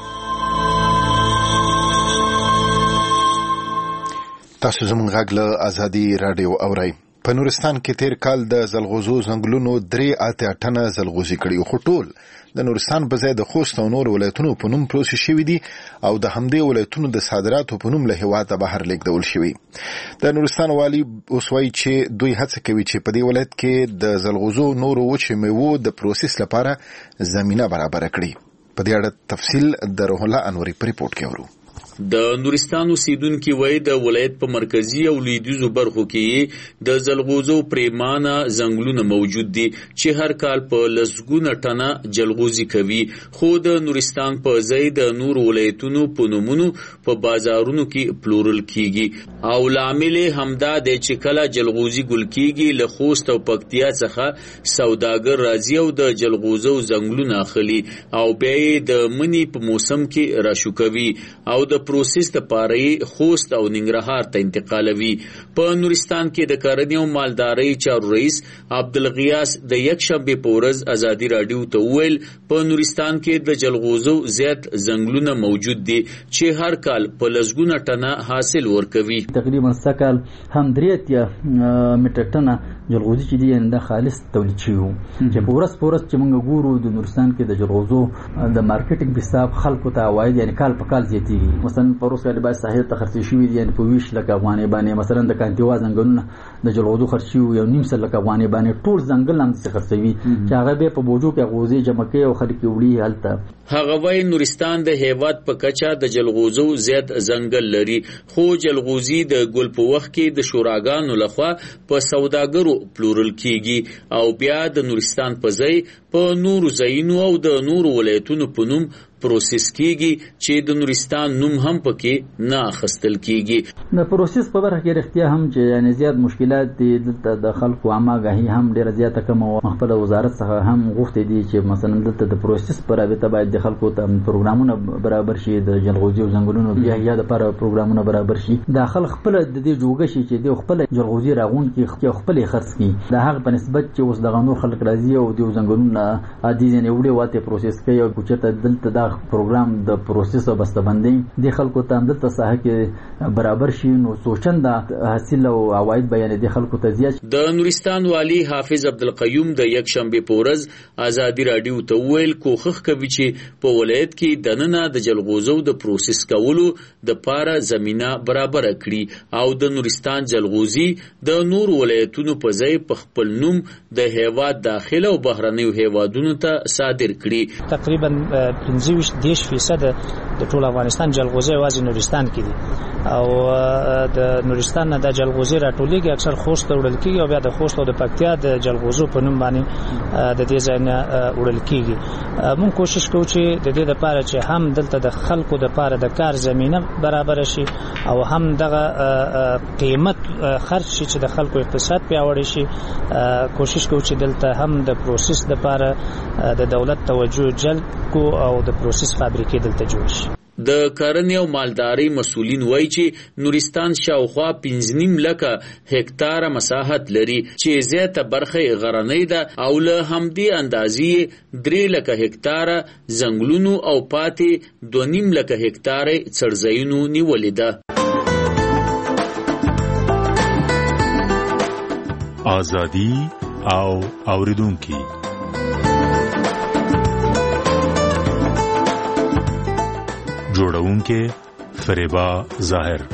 تاسو زموږ غږ له ازادي راډیو اورئ. په نورستان کې تیر کال د زلغوزو ځنګلونو درې اتیا ټنه زلغوزي کړي، خو ټول د نورستان په ځای د خوست او نور ولایتونو په نوم پروسس شوي دي او د همدې ولایتونو د صادراتو په نوم له هېواده بهر لیږدول شوي. د نورستان والي اوس وایي چې دوی هڅه کوي چې په دې ولایت کې د زلغوزو نورو وچې میوو د پروسس لپاره زمینه برابره کړي. په دې اړه تفصیل د روح الله انوري په ریپورت کې اورو. د نورستان اوسیدونکي وایي د ولایت په مرکزي او لویدیځو برخو کې د زلغوزو پریمانه ځنګلونه موجود دي چې هر کال په لسګونه ټنه جلغوزي کوي، خو د نورستان په ځای د نور ولایتونو په نومونو په بازارونو کې پلورل کیږي او لامل همدا دی چې کله جلغوزي ګل کیږي له خوست او پکتیا څخه سوداګر راځي او د جلغوزو ځنګلونه اخلي او بیا د منی په موسم کې راشو کوي او د پروسس د پاره خوست او ننګرهار ته انتقالوي. په نورستان کې د کرنې او مالدارۍ چارو رئیس عبدالغیاس د یک شنبه په ورځ ازادي راډیو ته وویل په نورستان کې د جلغوزو زیات ځنګلونه موجود دي چې هر کال په لسګونه ټنه حاصل ورکوي. تقریبا سکل هم درې اتیا میټر ټنه جلغوزي چې دي نه خالص تولید شوی چې په ورځ په ورځ چې موږ ګورو د نورستان کې د جلغوزو د مارکیټینګ په حساب خلکو ته عواید یعنی کال په کال زیاتېږي. مثلا په روس کې باید ساحل ته خرڅ شوی دي یعنی په ویش لک افغاني باندې مثلا د کانتیوا ځنګلونه د جلغوزو خرڅ شوی یو نیم سل لک افغاني باندې ټول ځنګل هم څه خرڅوي چې هغه به په بوجو کې غوزي جمع کوي او خلک وړي حالت. هغه وای نورستان د هیواد په کچا د جلغوزو زیات ځنګل لري، خو جلغوزي د ګل په وخت کې د شوراګانو لخوا په سوداګرو پلورل کیږي او بیا د نورستان په ځای په نورو ځایونو او د نورو ولایتونو په نوم پروسس کیږي چې د نورستان نوم هم پکې نه اخستل کیږي. د پروسس په برخه کې رښتیا هم چې یعنی زیات مشکلات دي، دلته د خلکو عامه هم ډیره زیاته کم او خپل وزارت څخه هم غوښتي دي چې مثلا دلته د پروسس پر رابطه باید د خلکو ته پروګرامونه برابر شي، د جلغوزي او ځنګلونو بیا یا د لپاره پروګرامونه برابر شي، د خلک خپل د دې جوګه شي چې د خپل جلغوزي راغون کې خپل خرڅ کی د هغه په نسبت چې اوس د غنور خلک راځي او د ځنګلونو عادي نه وړي واته پروسس کوي او کوچته دلته د پروګرام د پروسس او بسته‌بندۍ د خلکو ته دلته ساحه کې برابر شي نو سوچنده حاصل او عواید بیان دي خلکو ته زیات. د نورستان والی حافظ عبدالقیوم د یک شنبه په ورځ ازادي راډیو ته ویل کوخخ کوي چې په ولایت کې دننه د جلغوزو د پروسس کولو د پاره زمينه برابر کړي او د نورستان جلغوزي د نور ولایتونو په ځای په خپل نوم د هیواد داخله او بهرنیو هیوادونو ته صادر کړي. تقریبا پنځه دیش فیصد د ټول افغانستان جلغوزي واځي نورستان کې دي او د نورستان نه د جلغوزي راټولېږي اکثر خوست وړل کېږي او بیا د خوست او د پکتیا د جلغوزو په نوم باندې د دې ځای نه وړل کېږي. موږ کوشش کوو چې د دې لپاره چې هم دلته د خلکو د لپاره د کار زمينه برابر شي او هم دغه قیمت خرج شي چې د خلکو اقتصاد پیاوړی شي. کوشش کوو چې دلته هم د پروسس لپاره د دولت توجه جلب کو او د پروسس فابریکې دلته جوړ شي. د کرنې او مالدارۍ مسؤلین وایي چې نورستان شاوخوا پنځه نیم لکه هکتاره مساحت لري چې زیاته برخه غرنۍ ده او له همدې اندازې درې لکه هکتاره ځنګلونو او پاتې دوه نیم لکه هکتاره څړځایونو نیولې ده. ازادي او اوریدونکي جوړونکې فریبا ظاهر.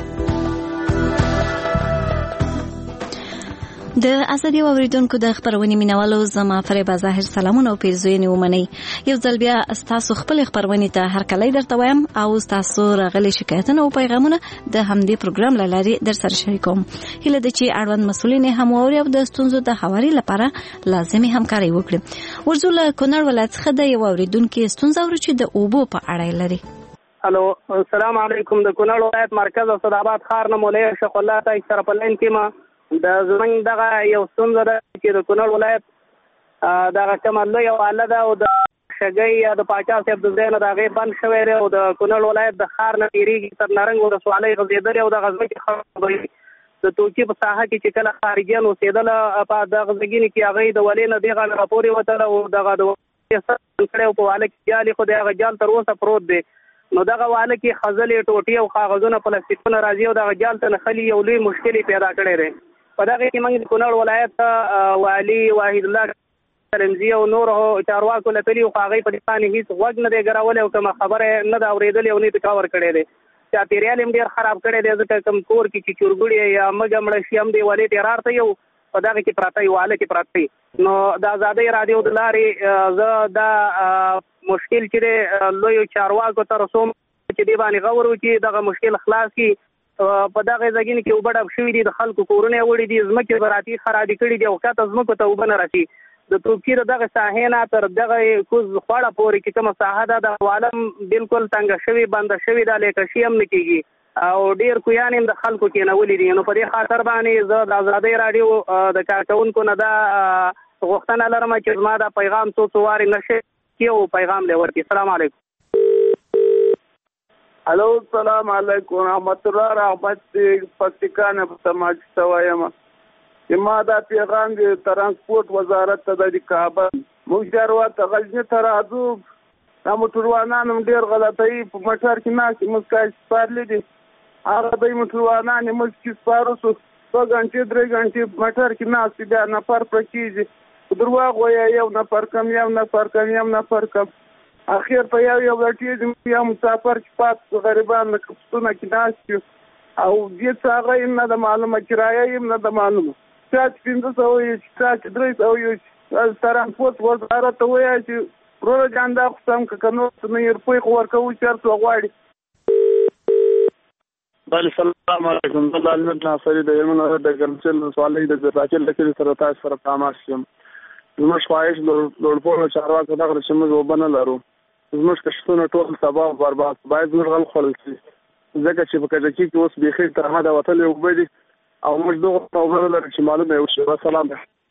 د ازادي اوریدونکو د خبرونې مینوالو زما فریبا ظاهر سلامونه او پیرزوینې ومنئ. یو ځل بیا ستاسو خپل خبرونې ته هرکلی درته وایم او ستاسو راغلي شکایتونه او پیغامونه د همدې پروګرام له لارې در سره شریکوم. هیله ده چې اړوند مسؤلین هم واوري او د ستونزو د هواري لپاره لازمي همکاري وکړي. ورځو له کونړ ولایت څخه د یو اوریدونکي ستونزه اورو چې د اوبو په اړه لري. الو السلام علیکم. د کونړ ولایت مرکز اسداباد ښار نه مولوی شیخ الله تای سره په لین کې ما د زمنګ دغه یو ستونزه ده چې د کونړ ولایت دغه کومه لویه واله ده او د شګۍ یا د پاچا صاحب د ځای نه د هغې بند شوی دی او د کونړ ولایت د ښار نه تېرېږي تر نارنګ ولسوالۍ غځېدلې او دغه ځمکې خرابوي. د توکي په ساحه کې چې کله خارجیان اوسېدله په دغه ځګینې کې هغوی د ولې نه دې غاړې راپورې وتله او دغه د کړی او په واله کې جال خو د هغه جال تر اوسه پروت دی. نو دغه واله کې خځلې ټوټې او کاغذونه پلاستیکونه راځي او دغه جال ته نښلي یو لوی مشکل پیدا کړی دی. په دغه کې موږ د کونړ ولایت والي واحد الله کرمزي او نور چارواکو له تلي او هغوی په دې باندې هېڅ غوږ نه دی ګرولی او کومه خبره نه ده اورېدلې او نه یې کور کړی دی. چاپېریال هم ډېر خراب کړی دی ځکه کوم کور کې چې چورګوړي یا مږه مړه شي هم دی والي تیرار ته یو په دغه کې پراته یو واله کې پراته وي. نو د ازادۍ راډیو د لارې زه دا مشکل چې دی لویو چارواکو ته رسوم چې دې باندې غور وکړي دغه مشکل خلاص کړي. په دغه ځګینې کې اوبه ډک شوي دي د خلکو کورونه یې وړي دي ځمکې زراعتي خرابې کړي دي او ښکته ځمکو ته اوبه نه رسي. د توپچي د دغه ساحې نه تر دغه کوز خوړه پورې چې کومه ساحه ده د والم بالکل تنګه شوي بنده شوي ده لیکشي هم نه کېږي او ډېر کویان هم د خلکو کېنولي دي. نو په دې خاطر باندې زه د ازادۍ راډیو د کارکوونکو نه دا غوښتنه لرم چې زما دا پیغام څو څو وارې نشي کې او پیغام دې ورکړي. السلام علیکم. الو السلام علیکم رحمت الله رحمت پکتیکا نه سماج سوایم چې ما دا پیغام د ترانسپورت وزارت ته د کابل موږ چارواکو ته غږ ته راځو دا موټروانان هم ډېر غلطوي په موټر کې ناستې موږ کاش سپارلي دي هغه دوی موټروانان یې موږ چې سپارو سو څو غنټې درې غنټې موټر کې ناستې بیا نفر پرې کېږي درواغ وایي یو نفر کم یو نفر کم یو نفر کم اخیر په یو یو غټې یا مسافر چې پات غریبان د کپسونه کې ناست او دې څه هغه یې نه ده معلومه کرایه یې نه ده معلومه چا چې پنځه سوه وایي چې چا چې درې سوه وایي ترانسپورت وزارت ته وایي چې وروره جان دا خو سم که که نور څه نه یې روپۍ خو ورکوو چې هر څه غواړي. بله سلام علیکم. زه لالمت ناصري د یمن د ګرمسل ولسوالۍ د زراچل له کلي سره تاسو سره تماس یم. زموږ خواهش لوړپوړو چارواکو دغه چې موږ اوبه نه لرو زموږ کښتونه ټول تباه او برباد باید زموږ غل خوړل شي ځکه چې په کجکي کې اوس بیخي تر حده وتلې اوبه دي او موږ دغه اوبه نه لرو چې معلومه یې وشي. وسلام.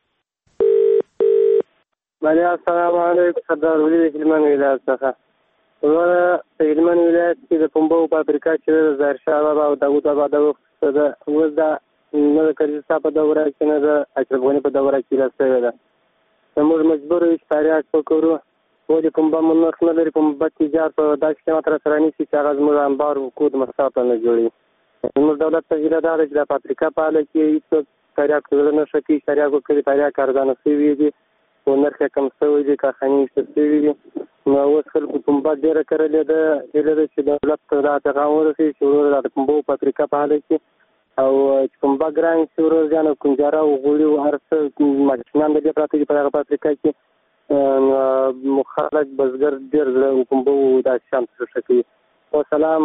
بله السلام علیکم. سردار ولي د هلمند ولایت څخه زه په هلمند ولایت کې د پنبو فابریکه چې د ظاهرشاه بابا او داود آباد وخت ده اوس دا نه د کرزي په دوره کې نه د اشرف غني په دوره کې لاس شوې ده. موږ مجبور یو چې تاریخ وکړو و د پنبه مو نرخ نه لري پنبه تجار په داسې قیمت را سره نیسي چې هغه زموږ انبار کود مصرف نه جوړوي. زموږ دولت ته هیله دا ده چې دا فابریکه فعاله کړي هېڅوک تریاک زړه نه ښه کوي تریاک وکړي تریاک ارزانه شوي دي او نرخ یې کم شوی دی کارخانې ایسته شوي دي. نو اوس خلکو پنبه ډېره کرلې ده هیله ده چې دولت ته دا پیغام ورسوي چې وروره د پنبو فابریکه فعاله کړي او چې پنبه ګران شي ورور جان او کنجاره او غوړي او هر څه ماشینان د دې پراته دي په دغه فابریکه کې نو خلک بزګر ډېر زړه پنبو داسې شیان ته ښه کوي. وسلام.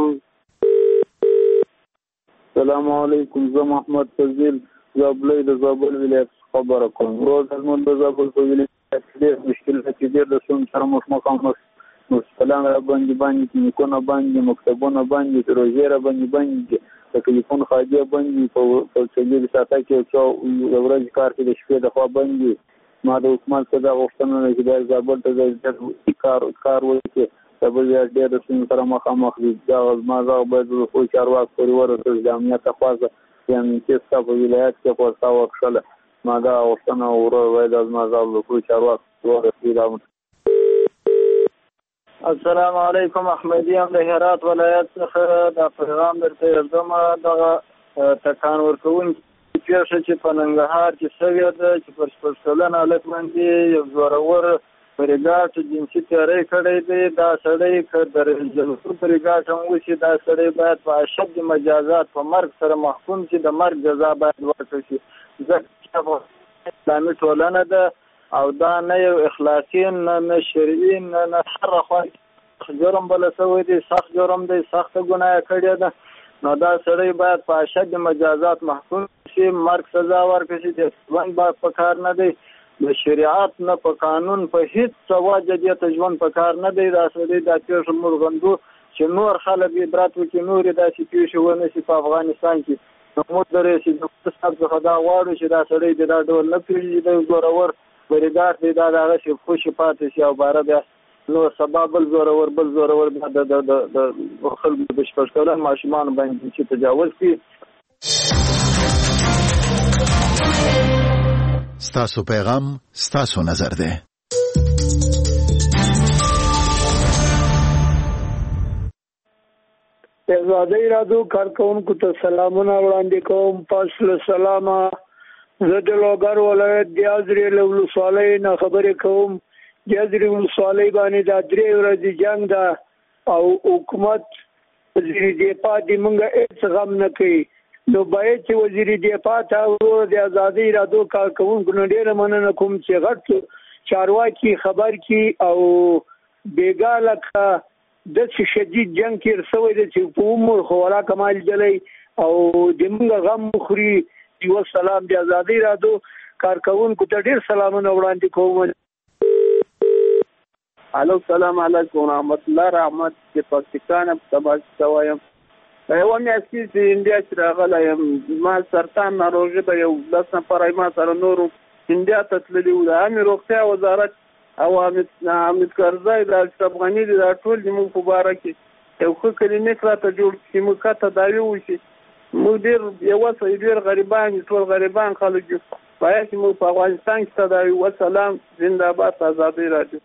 السلام علیکم. زه محمد فضیل زابلۍ د زابل ولایت خبره کوم. روز زموږ د زابل په ولایت کې ډېر مشکلات چې ډېر د ستونزو سره مخ مخامخ مستلان را باندې باندې کلینیکونه باندې مکتبونه باندې پروژې را باندې باندې د ټلیفون خاجه باندې په څلور ساعته کې څو د ورځې کار کې د شپې د خوا باندې ما د حکومت څخه دا غوښتنه ده چې باید زابل ته د کار کار وکړي زابل ډېر د ستونزو سره مخامخ دي. دا زما غږ باید د خپلو چارواکو پورې ورسوي د امنیت لخوا د امنیتي ستا په ولایت کې پورته وکړله ما دا غوښتنه ورور باید زما غږ د خپلو چارواکو ورسوي. السلام علیکم. احمدی هم د هرات ولایت څخه دا پیغام درته یزدم دغه ټکان ورکوونکي پیښه چې په ننګرهار کې شوې ده چې پر شپږ کلن هلک باندې یو زورور بریګاټ جنسي تیاری کړی دی. دا سړی که د جلسو بریګاټ هم وشي دا سړی باید په اشد مجازات په مرګ سره محکوم شي، د مرګ جزا باید ورکړل شي. ځکه اسلامي ټولنه ده او دا نه یو اخلاقي نه شرعي نه هر خوا جرم بل شوی دی، سخت جرم دی، سخت ګناه کړی ده. نو دا سړی باید په اشد مجازات محکوم شي، مرګ سزا ورکړل شي. د ژوند باید په کار نه دی، د شریعت نه په قانون په هیڅ وجه دې ته ژوند په کار نه دی. دا سړی دا پیښه مرغندو چې نور خلک عبرت وکړي، نور داسې پیښې ونه شي په افغانستان کې. نو موږ د رئیس جمهور صاحب څخه دا غواړو چې دا سړی دې دا ډول نه پرېږدي، دی زورور بریګاټ دی، دا دغسې خوشي پاتې شي او باره بیا نو سبا بل زورور بل زورور بیا د خلکو د شپږ کلن ماشومانو باندې چې تجاوز کړي. ستاسو پیغام ستاسو نظر دی. ازادي راډیو کارکونکو ته سلامونه وړاندې کوم. پس له سلامه زه د لوګر ولایت د ازرې له ولسوالۍ نه خبرې کوم. د ازرې ولسوالۍ باندې دا درې ورځې جنګ ده او حکومت وزیر دفاع د موږ هېڅ غم نه کوي. نو باید چې وزیر دفاع ته د ازادي راډیو کارکونکو نه ډېره مننه کوم چې غټ چارواکي خبر کړي او بېګا لکه داسې شدید جنګ تېر شوی دی چې په عمر خو ولا کمال جلی او د موږ غم وخوري. یو سلام د ازادي راډیو کارکونکو ته ډېر سلامونه وړاندې کوم. الو سلام علیکم ورحمت الله. رحمت چې پاکستان په تماشا وایم یو میاشت کې چې انډیا چې راغلی یم، ما سرطان ناروغي ده، یو لس نفره ما سره نورو انډیا ته تللي وو. د عامې روغتیا وزارت او حامد کرزی د اشرف غني دي، دا ټول زموږ په باره کې یو ښه کلینیک راته جوړ کړي چې موږ ښه تداوي وشي. موږ ډېر یو څه ډېر غریبان ټول غریبان خلک یو، باید چې موږ په افغانستان کې تداوي. وسلام، زنده‌باد ازادي راډیو.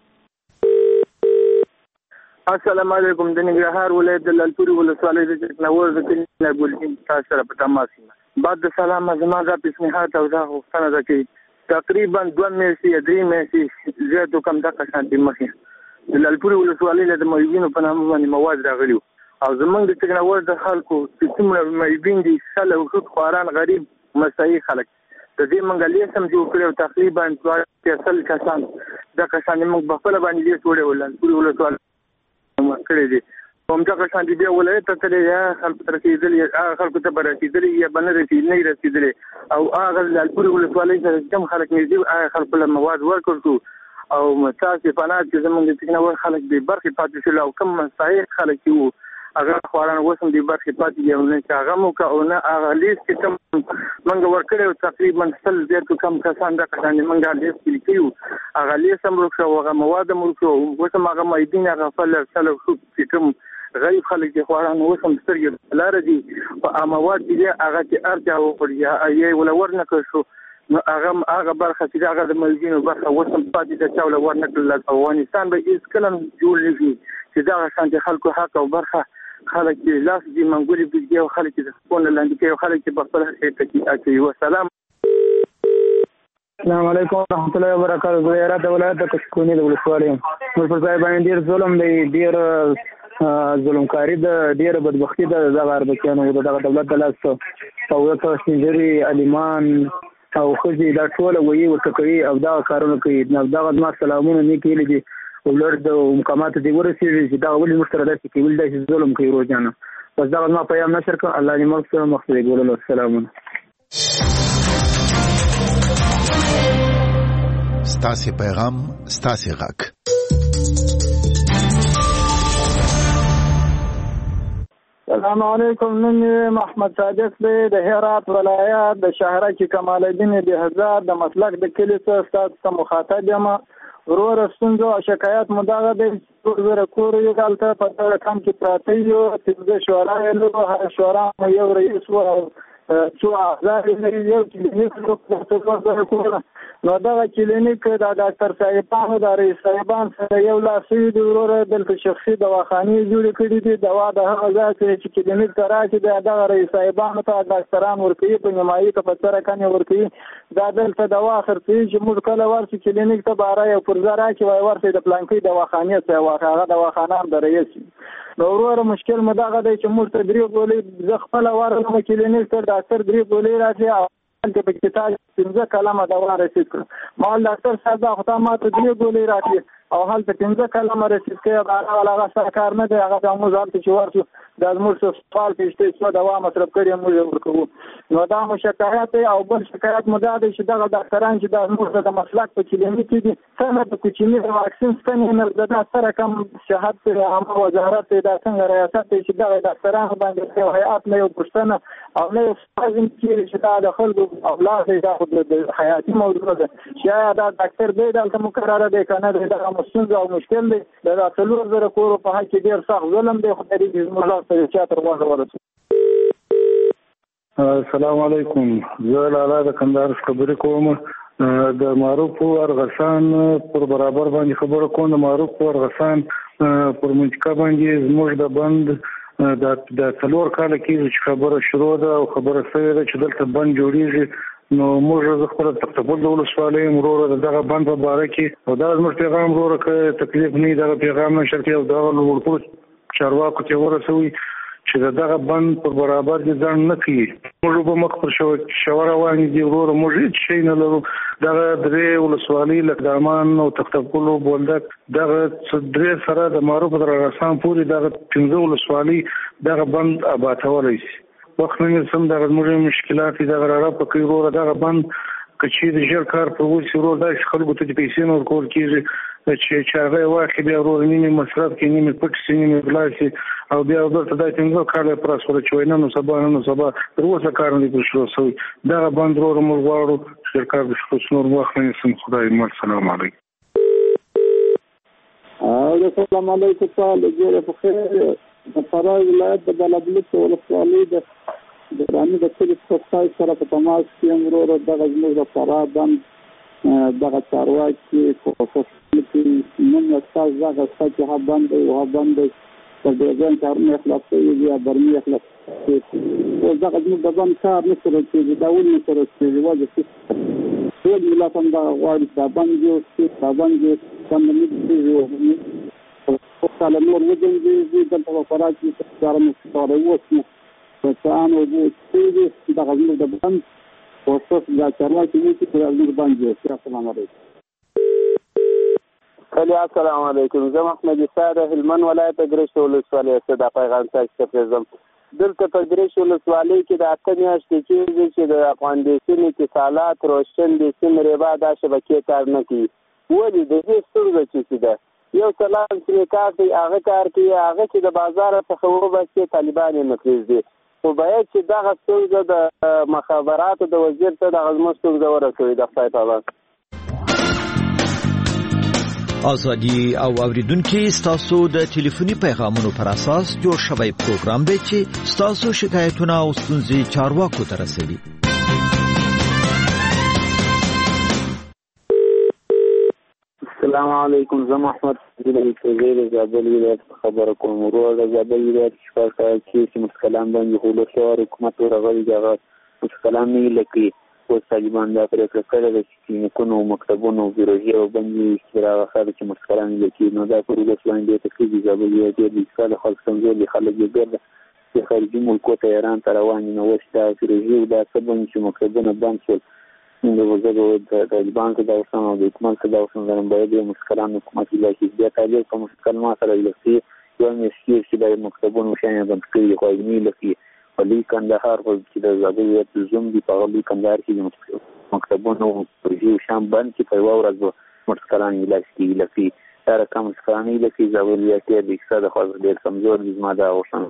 السلام علیکم. د ننګرهار ولایت د لالپورې ولسوالۍ د چکناور د کلي ګلګین تاسو سره په تماس یم. بعد د سلام زما دا پیشنهاد او دا غوښتنه ده چې تقریبا دوه میاشتې یا درې میاشتې زیاتو کم دغه شانتې مخکې د لالپورې ولسوالۍ نه د معیوبینو په نامه باندې مواد راغلي وو او زموږ د چکناور د خلکو چې څومره معیوبین دي، سل او ښځو خواران غریب مسایي خلک د دې موږ لیست هم جوړ کړی او تقریبا دوه سل کسان دا کسان موږ په خپله باندې لیست وړی و لالپورې ولسوالۍ کړی دي. همدغه شانتې بیا ولایت ته تللی، یا خلکو ته رسېدلي، هغه خلکو ته به رسېدلي یا به نه رسېدلي نه یې رسېدلي او هغه لالپورې ولسوالۍ سره کوم خلک نږدې هغه خلکو له مواد ورکړ شو او ستاسې پناه کې زموږ د چکناور خلک د برخې پاتې شول او کوم مستحق خلک چې وو هغه خواران اوس هم د برخې پاتې دي او نه چې هغه مو که او نه هغه لیست چې کوم موږ ورکړی و تقریبا سل زیاتو کم کسان دغه شانې موږ هغه لیست کې لیکلي وو، هغه لیست هم ورک شو او هغه مواد هم ورک شو. اوس هم هغه معیدین هغه فل سل چې کوم غریب خلک دي خواران اوس هم سترګې په لاره دي په مواد چې دی هغه چې هر چا وکړي یا یې وله ورنه کړ شو نو هغه هغه برخه چې هغه د معیدینو برخه اوس هم پاتې ده چا وله ورنه کړل. افغانستان به هېڅکله هم جوړ نه شي چې دغه شانتې خلکو حق او برخه خلک چې لاس دي منګولې بږدي او خلک چې د خپل لاندې کوي او خلک چې په خپل حقیقت کې اچوي. وسلام. السلام علیکم ورحمۃ اللہ وبرکاتہ. زه هرات ولایت د کشکونې د ولسوالۍ یم. موږ پر ځای باندې ډېر ظلم دی، ډېر ظلمکاري ده، ډېره بدبختي ده دغه اربکیانو د دغه دولت د لاسه او ورته سپین علیمان او ښځې دا ټوله ویي ورته کوي او دغه کارونه کوي. دغه زما سلامونه نیک هیلې دي ولر د مقاماتو دی ورسېږي چې دا ولې موږ سره داسې کوي، ولې داسې ظلم کوي روزانه. بس دغه زما پیام نشر کړه. الله دې موږ سره مخ ته ګولو. سلامونه. ستاسې پیغام ستاسې غږ. السلام علیکم. نوم یې محمد صادق دی د هرات ولایت د شهرک کمال الدین بهزاد د مسلک د کلي څخه ستاسو ته مخاطب یم. ورور ستونزو او شکایت مو دغه دی چې زه کور یې هلته په دغه کم کې پراته یو پنځه شورا یې لرو، هر شورا مو یو رئیس و او څو اعضا یې لري، یو کلینیک لرو، نو دغه کلینیک د ډاکټر صاحبانو د رئیس صاحبان سره یو لاسوي دی وروره دلته شخصي دواخانې جوړې کړي دي. دوا د هغه ځای چې کلینیک ته راشي دغه رئیس صاحبانو ته ډاکټران ورکوي په نیمایي که په سره کنې ورکوي. دا دلته دوا خرڅوي چې موږ کله ورشو کلینیک ته باره یو پرزه راکړي وایي ورشئ د پلانکۍ دواخانې ته واخلئ هغه دواخانه هم د رئیس وي. نو وروره مشکل مو دغه دی چې موږ ته درې ګولۍ زه خپله ورغلم کلینیک ته ډاکټر درې ګولۍ راکړي هلته په کې تا پنځه کلمه دوا رسید کړه. ما ویل ډاکټر صاحب دا خو تا ما ته درې ګولۍ راکړي او هلته پنځه کلمه رسید کړي هغه هغه سره کار نه دی. هغه ته موږ هلته چې ورشو دا زموږ څه سوال پېشتې څو دوا مصرف کړي موږ یې ورکوو. نو دا مو شکایت دی. او بل شکایت مو دا دی چې دغه ډاکټران چې دا زموږ د مسلک په کلینیک کې دي څنګه د کوچني د واکسین ستنې نه د دا سره کم صحت عامه وزارت دی دا څنګه ریاست دی چې دغه ډاکټران باندې یو هیئات نه یو پوښتنه او نه یو سازم کېږي چې دا د خلکو اولاد دی دا خو د حیاتي موضوع ده چې آیا دا ډاکټر دی دلته مقرره دی که نه دی دغه ستونزه او مشکل دی. د دا څلور زره کورو په حق کې ډېر سخت ظلم دی. خدای دې زموږ لاس ته چا تر غوږه ورسوي. السلام علیکم. زه لالا د کندهار خبرې کوم. د معروف ارغسان پر برابر باندې خبره کوم. د معروف ارغسان پر منطقه باندې زموږ د بند د څلور کاله کېږي چې خبره شروع ده او خبره شوې ده چې دلته بند جوړېږي. نو موږ زه خپله تقتبل د ولسوالۍ یم وروره د دغه بند په باره کې او دا زموږ پیغام وروره که تکلیف نه وي دغه پیغام نشر کړي او دغه لوړپوړو چارواکو ته ورسوي چې د دغه بند پر برابر دې ځان نه کوي. موږ به مخ پر شوه روان دي وروره موږ هېڅ شی نه لرو. دغه درې ولسوالۍ لکه دامان او تختقل او بولدک دغه درې سره د معروف تر ارغسان پورې دغه پنځه ولسوالۍ دغه بند آبادولی شي. وخت نه سم دغه زموږ مشکلات دي دغه را په کوي وروره دغه بند که چیرې ژر کار پر وشي وروره داسې خلکو ته د پیسې نه ورکول کېږي چې چې هغه یې واخلي بیا وروره نیمې مصرف کړي نیمې پټ شي نیمې غلا شي او بیا دلته دا پنځه کاله یې پراس وره چې وایي نن سبا نن سبا تر اوسه کار نه دی پر شروع شوی. دغه بند وروره موږ غواړو ژر کار د شروع نور وخت نه نیسم. خدای مل. سلام علیکم. السلام علیکم. تعالی جوړه په خیر. د فراه ولایت د بلبلک ولسوالۍ د د رامي د کلي څخه سره په تماس کې یم وروره دغه زموږ د فراه بند دغه چارواکي کوښښ کوي نن استاد دغه څه ها بند او ها بند په دغه کارونه خلاص کوي یا برمي خلاص کوي او دغه زموږ د بند کار نه سره کوي دا ول نه سره کوي واجب څه ټول ملاتم دا غواړي دا بند یو څه دا بند څنګه نه دی او کله نور وځي چې دلته په فراه کې څارم څاره وڅ څان او چې دا غوښنه د بند او څه دا چارواکي چې په دې باندې السلام علیکم. السلام علیکم. زه محمد ساده هلمند ولایت ګرشت ولسوالۍ څخه د پیغام څخه پرېږدم. دلته په ګرشت ولسوالۍ کې د اته میاشتې کېږي چې د افغان دیسین اتصالات روشن دیسین ریبا دا شبکې کار نه کوي. ولې د دې ستونزه څه ده؟ یو سلام چې کار کوي هغه کار کوي هغه چې د بازار څخه وباسي طالبان یې نفوذ دي خو باید چې دغه ستونزه د مخابراتو د وزیر ته دغه زموږ ستونزه ورسوي د خدای په امان. ازادي او اوریدونکو ستاسو د ټلیفوني پیغامونو پر اساس جوړ شوی پروګرام دی چې ستاسو شکایتونه او ستونزې چارواکو ته رسوي. السلام علیکم. زه محمد زیر زابل ولایت خبره کوم. ورور د زابل ولایت شپږ کال چې مسکلان باندې هولوشور حکومت ورغلی دغه مسکلان نه لکه اوس طالبان دا پرېکړه کړې ده چې کلینیکونو مکتبونو بیروژي او باندې استراغه خاله چې مسکلان لکه نو دا پروګرس باندې تکلیف زابل ولایت د اسکال خلک څنګه دي خلک یې ګرځي چې خارجي ملکو ته ایران ته روان نه وستا بیروژي دا سبب چې مکتبونه بند شول د وزګو د طالبان څخه د اوسنو د حکومت څخه د اوسنو د باندې مسکلان حکومت لکه بیا تعلیق کوم مسکلان سره لسی یو مسیر چې د مکتبونو شان بند کړي خو یې لکه ولي کندهار خو چې د زابل ولایت زوم دی په ولي کندهار کې مکتبونو پرځي شام بند چې په ورځ مسکلان لسی لکه سره کوم مسکلان لسی زابل ولایت د اقتصاد خو ډېر کمزور دي ما دا اوسنو.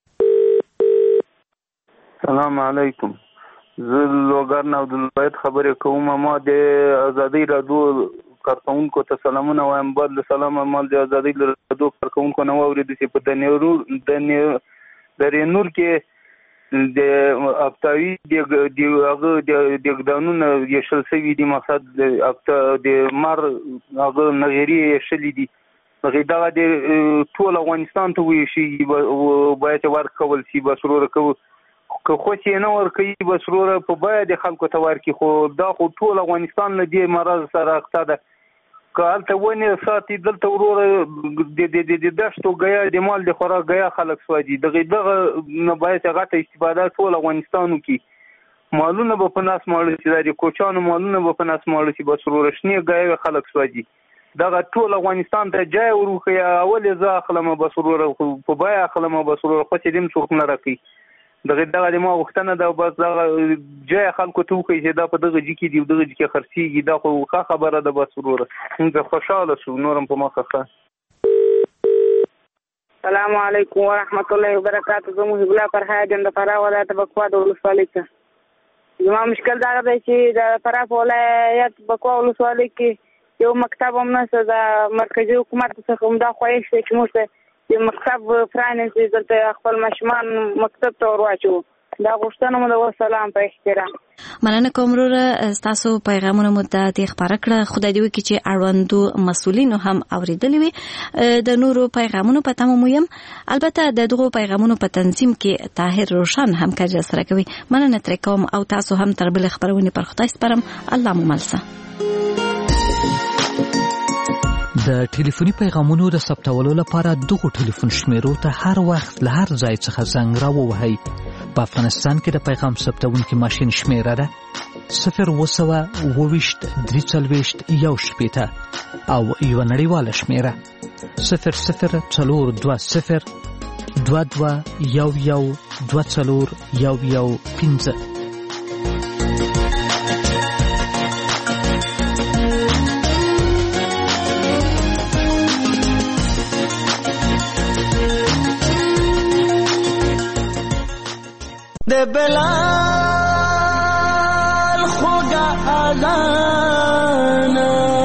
السلام علیکم. زه لوګر نه د ولایت خبرې کوم. ما د ازادي رادیو کارکونکو ته سلامونه وایم. بعد له سلام مال د ازادي رادیو کارکونکو نو اورېدل چې په د نور د د رینور کې د افتاوی د هغه د ګدانونو یې شل سوي دي مقصد د مار هغه نغیري شلي دي هغې دغه د ټول افغانستان ته ویشي باید ورکول شي بس وروره کوو که خوښ یې نه ورکوي بس وروره په بیه د خلکو ته ورکړي خو دا خو ټول افغانستان له دې مرض سره اخته ده که هلته ونې ساتي دلته وروره د دشتو ګیا د مال د خوراک ګیا خلک سوځي دغې دغه نه باید غټه استفاده ټول افغانستان وکړي مالونه به په ناس ماړه شي دا د کوچانو مالونه به په ناس ماړه شي بس وروره شنې ګیاوې خلک سوځي دغه ټول افغانستان ته جای وروښیي اولې زه اخلم بس وروره په بیه اخلم بس وروره خوښ یې دې هم څوک نه راکوي دغه دغه د ما غوښتنه ده بس دغه جای خلکو ته وښیي چې دا په دغه جي کې دي دغه جي کې خرڅېږي دا خو ښه خبره ده بس وروره موږ خوشحاله شو نور هم په مخه ښه السلام علیکم ورحمت الله وبرکاتو زه محب الله فرهاد یم د فراه ولایت بکوا د ولسوالۍ څخه زما مشکل دغه دی چې د فراه په ولایت بکوا ولسوالۍ کې یو مکتب هم نشته د مرکزي حکومت څخه همدا خواهش دی چې موږ ته یو مکتب پرانیزي دلته خپل ماشومان مکتب ته ور واچوو دا غوښتنه مو ده وسلام په احترام مننه کوم وروره ستاسو پیغامونه مو د دې خپاره کړه خدای دې وکړي چې اړوندو مسؤلینو هم اورېدلي وي د نورو پیغامونو په تمه مو یم البته د دغو پیغامونو په تنظیم کې طاهر روشن هم کار سره کوي مننه ترې کوم او تاسو هم تر بلې خپرونې پر خدای سپارم الله مو مل شه د ټلیفوني پیغامونو د ثبتولو لپاره دغو ټلیفون شمیرو ته هر وخت له هر ځای څخه زنګ راووهئ. په افغانستان کې د پیغام ثبتونکي ماشین شمیره ده صفر اوه سوه اوه ویشت درې څلوېښت یو شپېته او یوه نړیواله شمیره صفر صفر څلور دوه صفر دوه دوه یو یو دوه څلور یو یو پنځه. د بلال خوږه اذان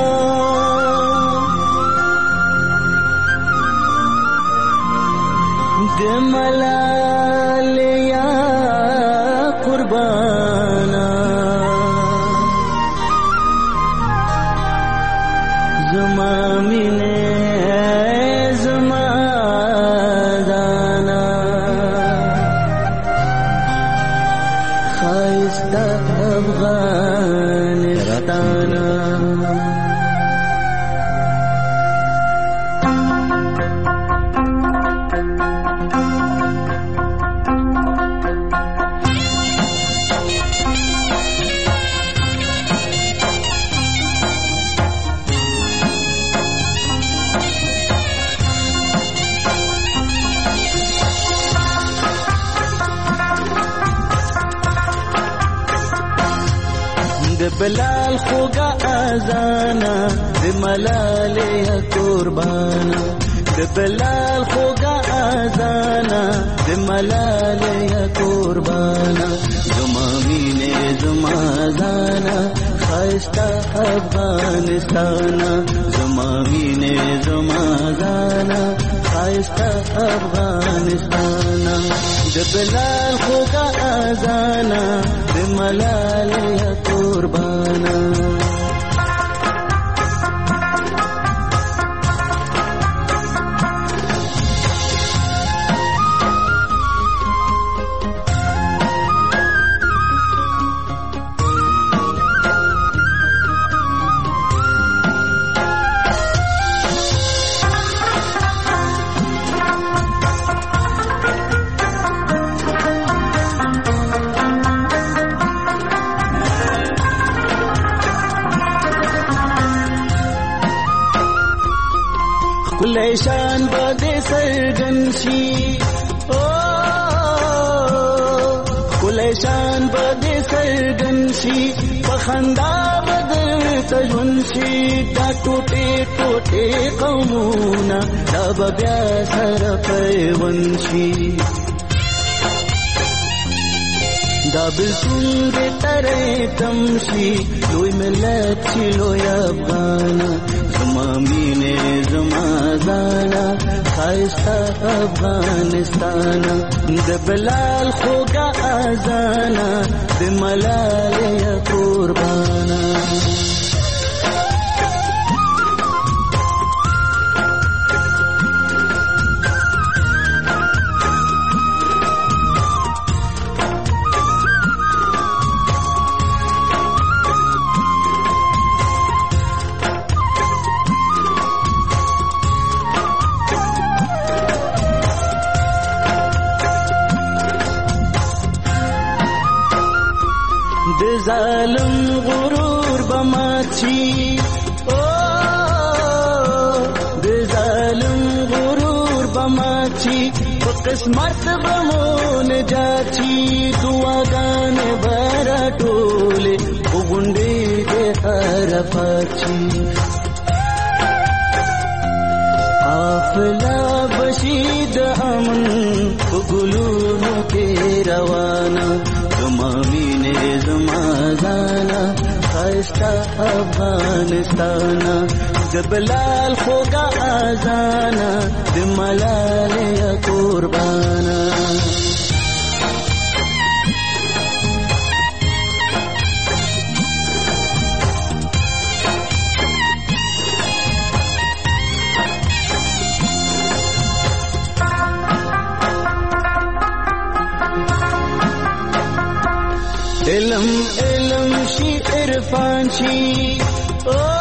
د ملال یا قربانا زما مینه بلال خوږه اذانا د ملالې قربانا د بلال خوږه اذانا د ملالې قربانا زما مینې زما ځانا ښایسته افغانستان زما مینې زما ځانا ښایسته افغانستان د بلال خوږه اذانا د ملالې قربانا شان بده سرګن شي او کله شان بده سرګن شي په خندا بدل تجون شي دا ټوټه ټوټه قومونه دا بیا سره پیون شي دا بلسون دې ترې تمشي لوی ملت چې لوی افغان زما مینې زما ځانا خایسته افغانستان د بلال خوږه اذانا د ملالۍ قربانا ظالم غرور بماچی او د ظالم غرور بماچی په قسمت بمون جاچی دعاګان برا ټوله وګونډې د حرفاچی افلا بشید امن وګلونو کې روانه زمامینه زمازانا خایسته افغانستانا د بلال خوږه اذانا د ملالۍ قربانا علم علم شي عرفان شي